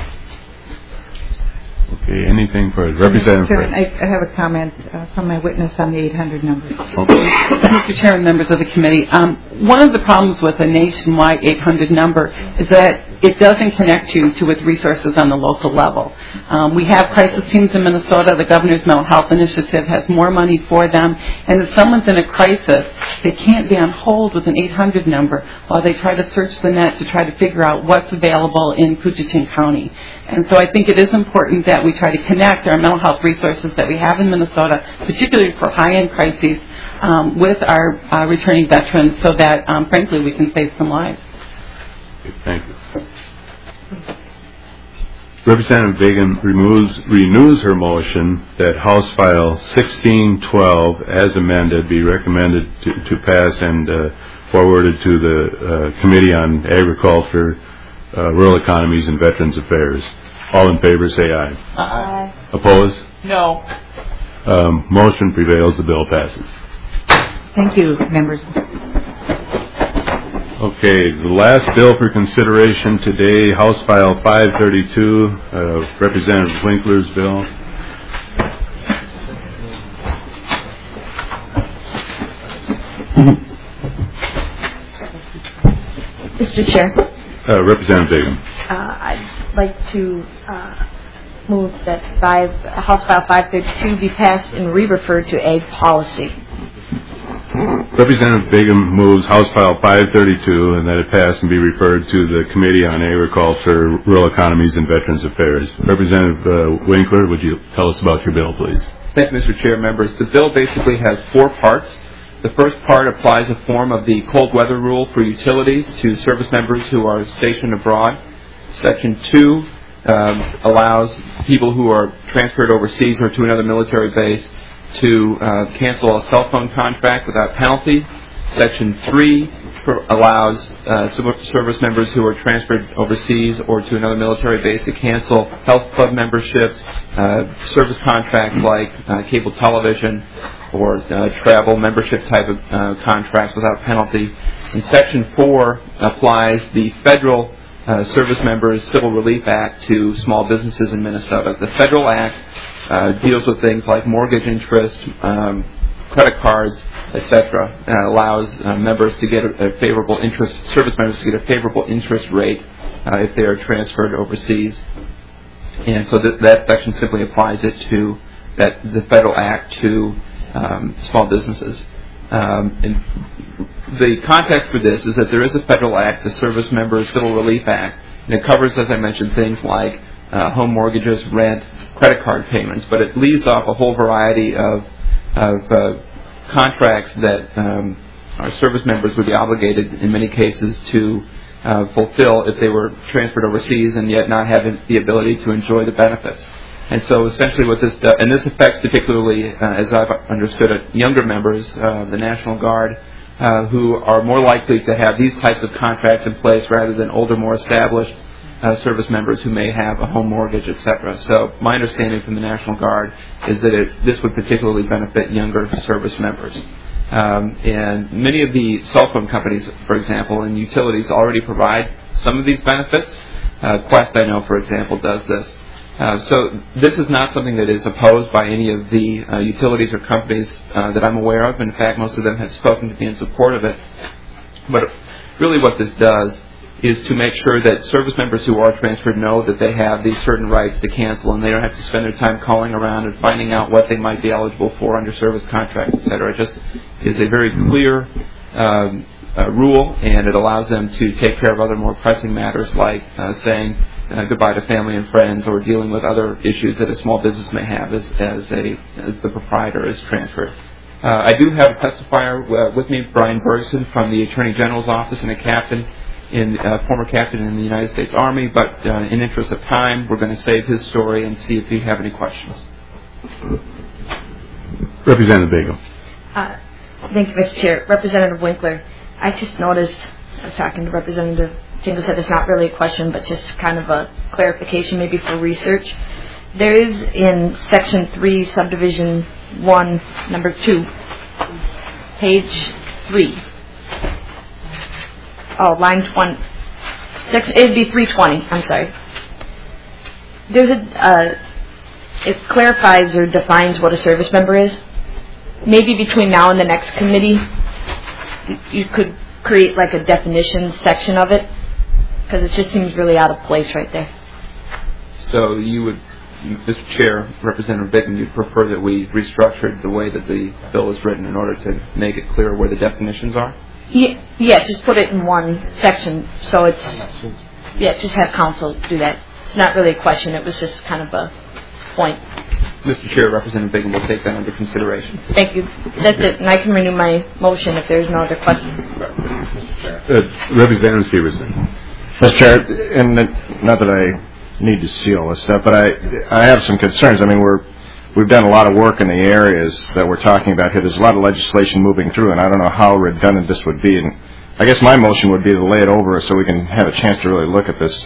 Okay, anything for Representative Fritz? I have a comment from my witness on the 800 number. Okay. Mr. Chairman, members of the committee, one of the problems with a nationwide 800 number is that it doesn't connect you with resources on the local level. We have crisis teams in Minnesota. The Governor's Mental Health Initiative has more money for them. And if someone's in a crisis, they can't be on hold with an 800 number while they try to search the net to try to figure out what's available in Coochin County. And so I think it is important that we try to connect our mental health resources that we have in Minnesota, particularly for high-end crises, with our returning veterans so that, frankly, we can save some lives. Okay, thank you. Representative Begum renews her motion that House File 1612, as amended, be recommended to pass and forwarded to the Committee on Agriculture, Rural Economies, and Veterans Affairs. All in favor, say aye. Aye. Opposed? No. Motion prevails. The bill passes. Thank you, members. Okay, the last bill for consideration today, House File 532, Representative Winkler's bill. Mr. Chair. Representative Begum. I'd like to move that House File 532 be passed and re-referred to Ag Policy. Representative Begum moves House File 532 and that it pass and be referred to the Committee on Agriculture, Rural Economies, and Veterans Affairs. Representative Winkler, would you tell us about your bill, please? Thank you, Mr. Chair. Members, the bill basically has 4 parts. The first part applies a form of the cold weather rule for utilities to service members who are stationed abroad. Section 2 allows people who are transferred overseas or to another military base to cancel a cell phone contract without penalty. Section 3 allows service members who are transferred overseas or to another military base to cancel health club memberships, service contracts like cable television or travel membership type of contracts without penalty. And Section 4 applies the Federal Service Members Civil Relief Act to small businesses in Minnesota. The Federal Act deals with things like mortgage interest, credit cards, etc. Allows members to get a favorable interest, service members to get a favorable interest rate if they are transferred overseas. And so that section simply applies it to the Federal Act to small businesses. And the context for this is that there is a federal act, the Service Members Civil Relief Act, and it covers, as I mentioned, things like home mortgages, rent, credit card payments, but it leaves off a whole variety of contracts that our service members would be obligated, in many cases, to fulfill if they were transferred overseas and yet not having the ability to enjoy the benefits. And so essentially what this does, and this affects particularly, as I've understood it, younger members of the National Guard who are more likely to have these types of contracts in place rather than older, more established service members who may have a home mortgage, etc. So my understanding from the National Guard is that this would particularly benefit younger service members. And many of the cell phone companies, for example, and utilities already provide some of these benefits. Quest, I know, for example, does this. So this is not something that is opposed by any of the utilities or companies that I'm aware of. In fact, most of them have spoken to me in support of it. But really what this does is to make sure that service members who are transferred know that they have these certain rights to cancel, and they don't have to spend their time calling around and finding out what they might be eligible for under service contracts, etc. It just is a very clear rule, and it allows them to take care of other more pressing matters like saying goodbye to family and friends, or dealing with other issues that a small business may have as the proprietor is transferred. I do have a testifier with me, Brian Bergson from the Attorney General's office, and a former captain in the United States Army. But in interest of time, we're going to save his story and see if you have any questions. Representative Bagel. Thank you, Mr. Chair. Representative Winkler, I just noticed, I was talking to Representative Tingle, said it's not really a question, but just kind of a clarification maybe for research. There is in Section 3, Subdivision 1, Number 2, page 3. Oh, line 20. It would be 320, I'm sorry. There's it clarifies or defines what a service member is. Maybe between now and the next committee, you could create like a definition section of it, because it just seems really out of place right there. So you would, Mr. Chair, Representative Bickman, you'd prefer that we restructured the way that the bill is written in order to make it clear where the definitions are? Yeah, just put it in one section, so it's, just have counsel do that. It's not really a question, it was just kind of a point. Mr. Chair, Representative Bickman will take that under consideration. Thank you. That's it, and I can renew my motion if there's no other question. Representative Severson. Mr. Chair, and not that I need to see all this stuff, but I have some concerns. I mean, we've done a lot of work in the areas that we're talking about here. There's a lot of legislation moving through, and I don't know how redundant this would be. And I guess my motion would be to lay it over so we can have a chance to really look at this.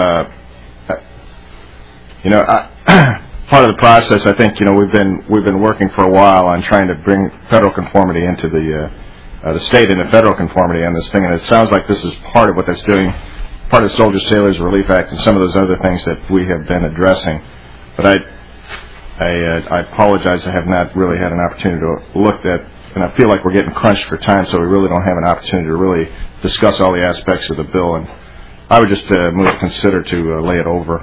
Part of the process, I think, we've been working for a while on trying to bring federal conformity into the state into federal conformity on this thing, and it sounds like this is part of what that's doing, part of the Soldier Sailors Relief Act and some of those other things that we have been addressing. But I apologize, I have not really had an opportunity to look at, and I feel like we're getting crunched for time, so we really don't have an opportunity to really discuss all the aspects of the bill. And I would just move to consider to lay it over.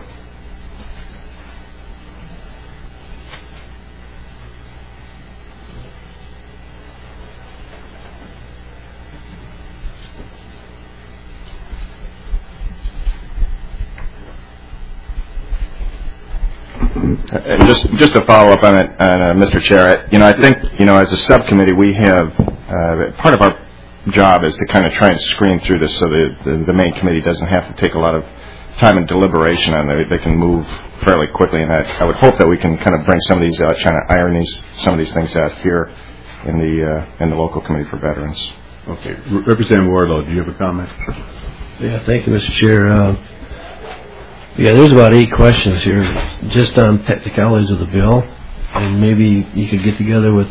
Just to follow up on it, Mr. Chair, I think, as a subcommittee, we have, part of our job is to kind of try and screen through this so the main committee doesn't have to take a lot of time and deliberation on it. They can move fairly quickly, and I would hope that we can kind of bring some of these, trying to iron some of these things out here in the local committee for veterans. Okay. Representative Wardlow, do you have a comment? Yeah, thank you, Mr. Chair. There's about 8 questions here just on technicalities of the bill, and maybe you could get together with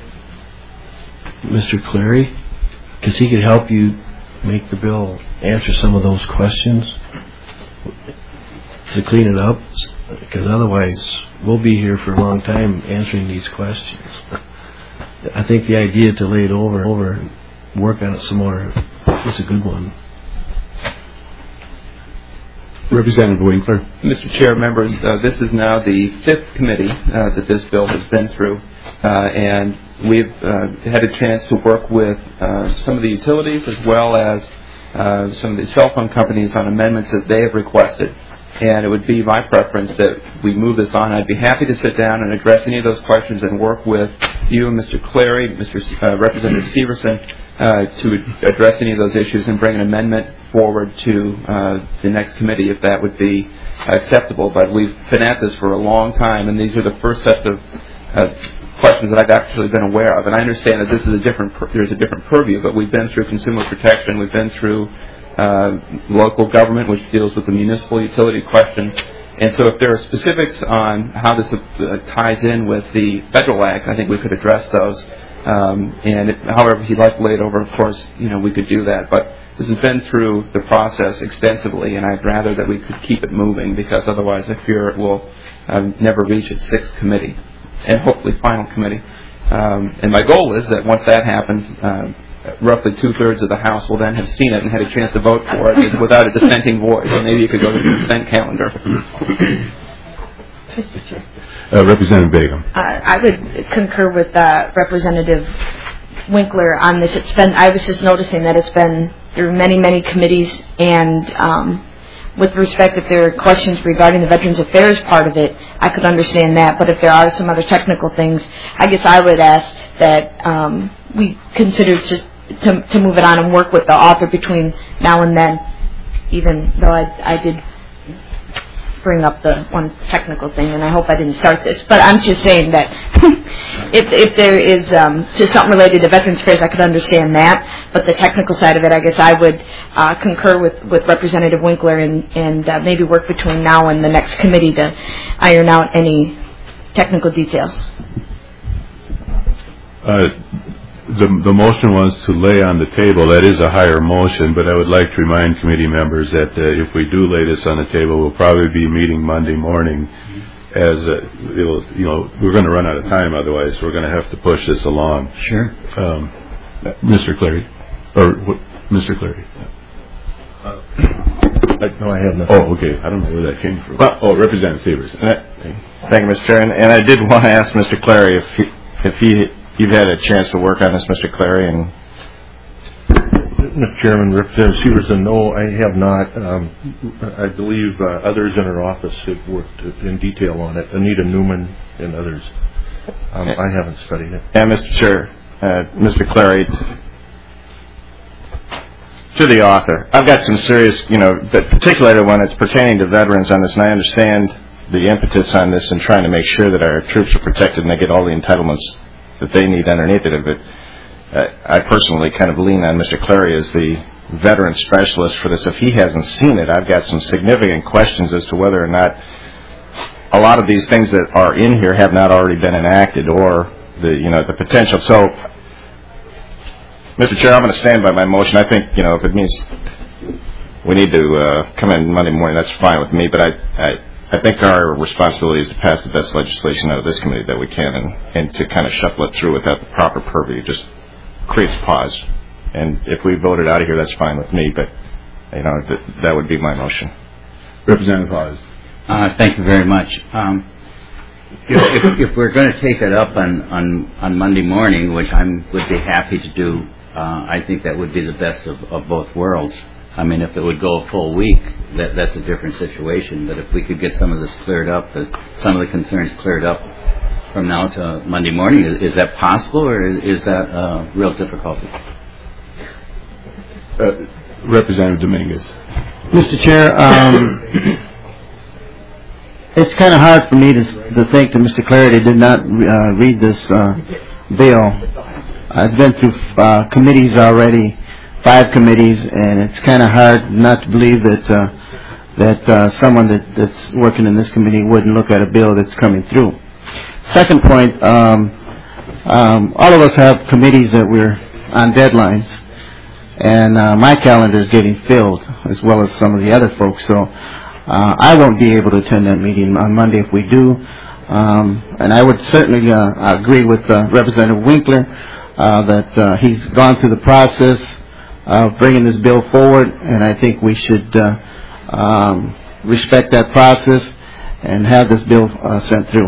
Mr. Cleary, because he could help you make the bill answer some of those questions to clean it up, because otherwise we'll be here for a long time answering these questions. I think the idea to lay it over and work on it some more is a good one. Representative Winkler. Mr. Chair, members, this is now the fifth committee that this bill has been through, and we've had a chance to work with some of the utilities as well as some of the cell phone companies on amendments that they have requested. And it would be my preference that we move this on. I'd be happy to sit down and address any of those questions and work with you, Mr. Clary, Representative Severson, to address any of those issues and bring an amendment forward to the next committee if that would be acceptable. But we've been at this for a long time, and these are the first sets of questions that I've actually been aware of. And I understand that this is there's a different purview, but we've been through consumer protection, we've been through local government, which deals with the municipal utility questions. And so if there are specifics on how this ties in with the Federal Act, I think we could address those. However he'd like to lay it over, of course, we could do that. But this has been through the process extensively, and I'd rather that we could keep it moving, because otherwise I fear it will never reach its sixth committee, and hopefully final committee. And my goal is that once that happens, roughly 2/3 of the House will then have seen it and had a chance to vote for it without a dissenting voice. So maybe you could go to the consent calendar. Representative Begum. I would concur with Representative Winkler on this. I was just noticing that it's been through many, many committees, and with respect, if there are questions regarding the Veterans Affairs part of it, I could understand that. But if there are some other technical things, I guess I would ask that we consider just to move it on and work with the author between now and then, even though I did bring up the one technical thing, and I hope I didn't start this, but I'm just saying that if there is just something related to Veterans Affairs, I could understand that, but the technical side of it, I guess I would concur with Representative Winkler and maybe work between now and the next committee to iron out any technical details. The motion was to lay on the table. That is a higher motion, but I would like to remind committee members that if we do lay this on the table, we'll probably be meeting Monday morning, as we're going to run out of time otherwise. So we're going to have to push this along. Sure. Mr. Clary, or Mr. Clary. No, I have nothing. Oh, okay. I don't know where that came from. Well, Representative Severson. Thank you, Mr. Chair. And I did want to ask Mr. Clary if you've had a chance to work on this, Mr. Clary. And Mr. Chairman, Representative Severson, no, I have not. I believe others in our office have worked in detail on it. Anita Newman and others. I haven't studied it. And Mr. Chair, Mr. Clary, to the author, I've got some serious, particularly when it's pertaining to veterans on this, and I understand the impetus on this and trying to make sure that our troops are protected and they get all the entitlements that they need underneath it. But I personally kind of lean on Mr. Clary as the veteran specialist for this. If he hasn't seen it, I've got some significant questions as to whether or not a lot of these things that are in here have not already been enacted, or the potential. So, Mr. Chair, I'm going to stand by my motion. I think, if it means we need to come in Monday morning, that's fine with me. But I think our responsibility is to pass the best legislation out of this committee that we can, and to kind of shuffle it through without the proper purview just creates pause. And if we vote it out of here, that's fine with me. But that would be my motion. Representative Hawes. Thank you very much. If we're going to take it up on Monday morning, which I would be happy to do, I think that would be the best of both worlds. I mean, if it would go a full week, that's a different situation. But if we could get some of this cleared up, some of the concerns cleared up from now to Monday morning, is that possible, or is that a real difficulty? Representative Dominguez. Mr. Chair, it's kind of hard for me to think that Mr. Clarity did not read this bill. I've been through committees already, 5 committees, and it's kind of hard not to believe that someone that's working in this committee wouldn't look at a bill that's coming through. Second point, all of us have committees that we're on deadlines, and my calendar is getting filled, as well as some of the other folks, so I won't be able to attend that meeting on Monday if we do. And I would certainly agree with Representative Winkler that he's gone through the process of bringing this bill forward, and I think we should respect that process and have this bill sent through.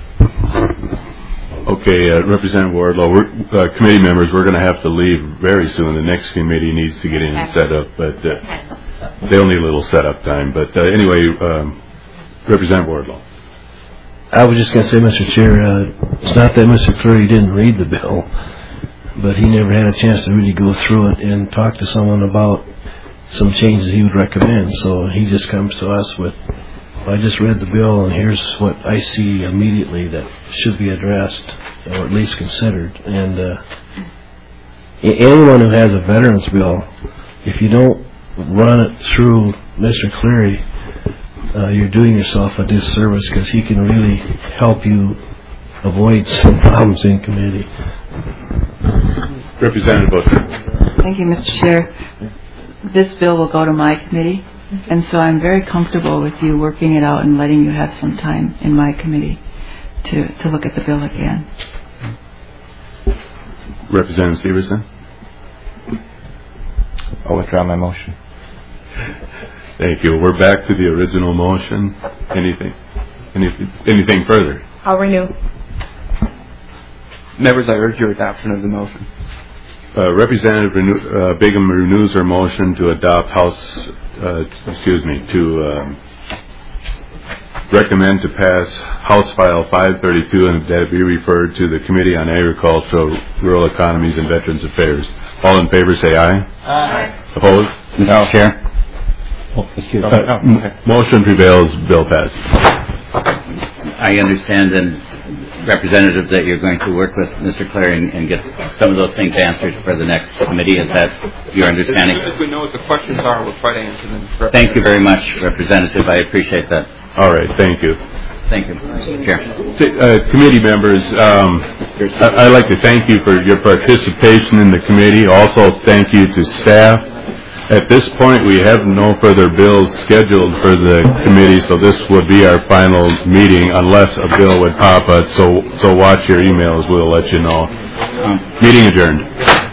Okay, Representative Wardlow, committee members, we're going to have to leave very soon. The next committee needs to get in and set up, but they'll need a little setup time. But anyway, Representative Wardlow. I was just going to say, Mr. Chair, it's not that Mr. Cleary didn't read the bill, but he never had a chance to really go through it and talk to someone about some changes he would recommend. So he just comes to us with, I just read the bill and here's what I see immediately that should be addressed or at least considered. And anyone who has a veterans bill, if you don't run it through Mr. Cleary, you're doing yourself a disservice because he can really help you avoid some problems in committee. Representative Butler. Thank you, Mr. Chair. This bill will go to my committee, and so I'm very comfortable with you working it out and letting you have some time in my committee to look at the bill again. Representative Severson. I'll withdraw my motion. Thank you. We're back to the original motion. Anything further? I'll renew. Members, I urge your adoption of the motion. Representative Begum renews her motion to adopt recommend to pass House File 532 and that it be referred to the Committee on Agricultural, Rural Economies, and Veterans Affairs. All in favor say aye. Aye. Opposed? Mr. Chair. Motion prevails. Bill passed. I understand then, Representative, that you're going to work with Mr. Cleary and get some of those things answered for the next committee. Is that your understanding? As soon as we know what the questions are, we'll try to answer them. Thank you very much, Representative. I appreciate that. All right. Thank you. Thank you, Mr. Chair. Committee members, I'd like to thank you for your participation in the committee. Also, thank you to staff. At this point, we have no further bills scheduled for the committee, so this would be our final meeting unless a bill would pop up. So watch your emails. We'll let you know. Meeting adjourned.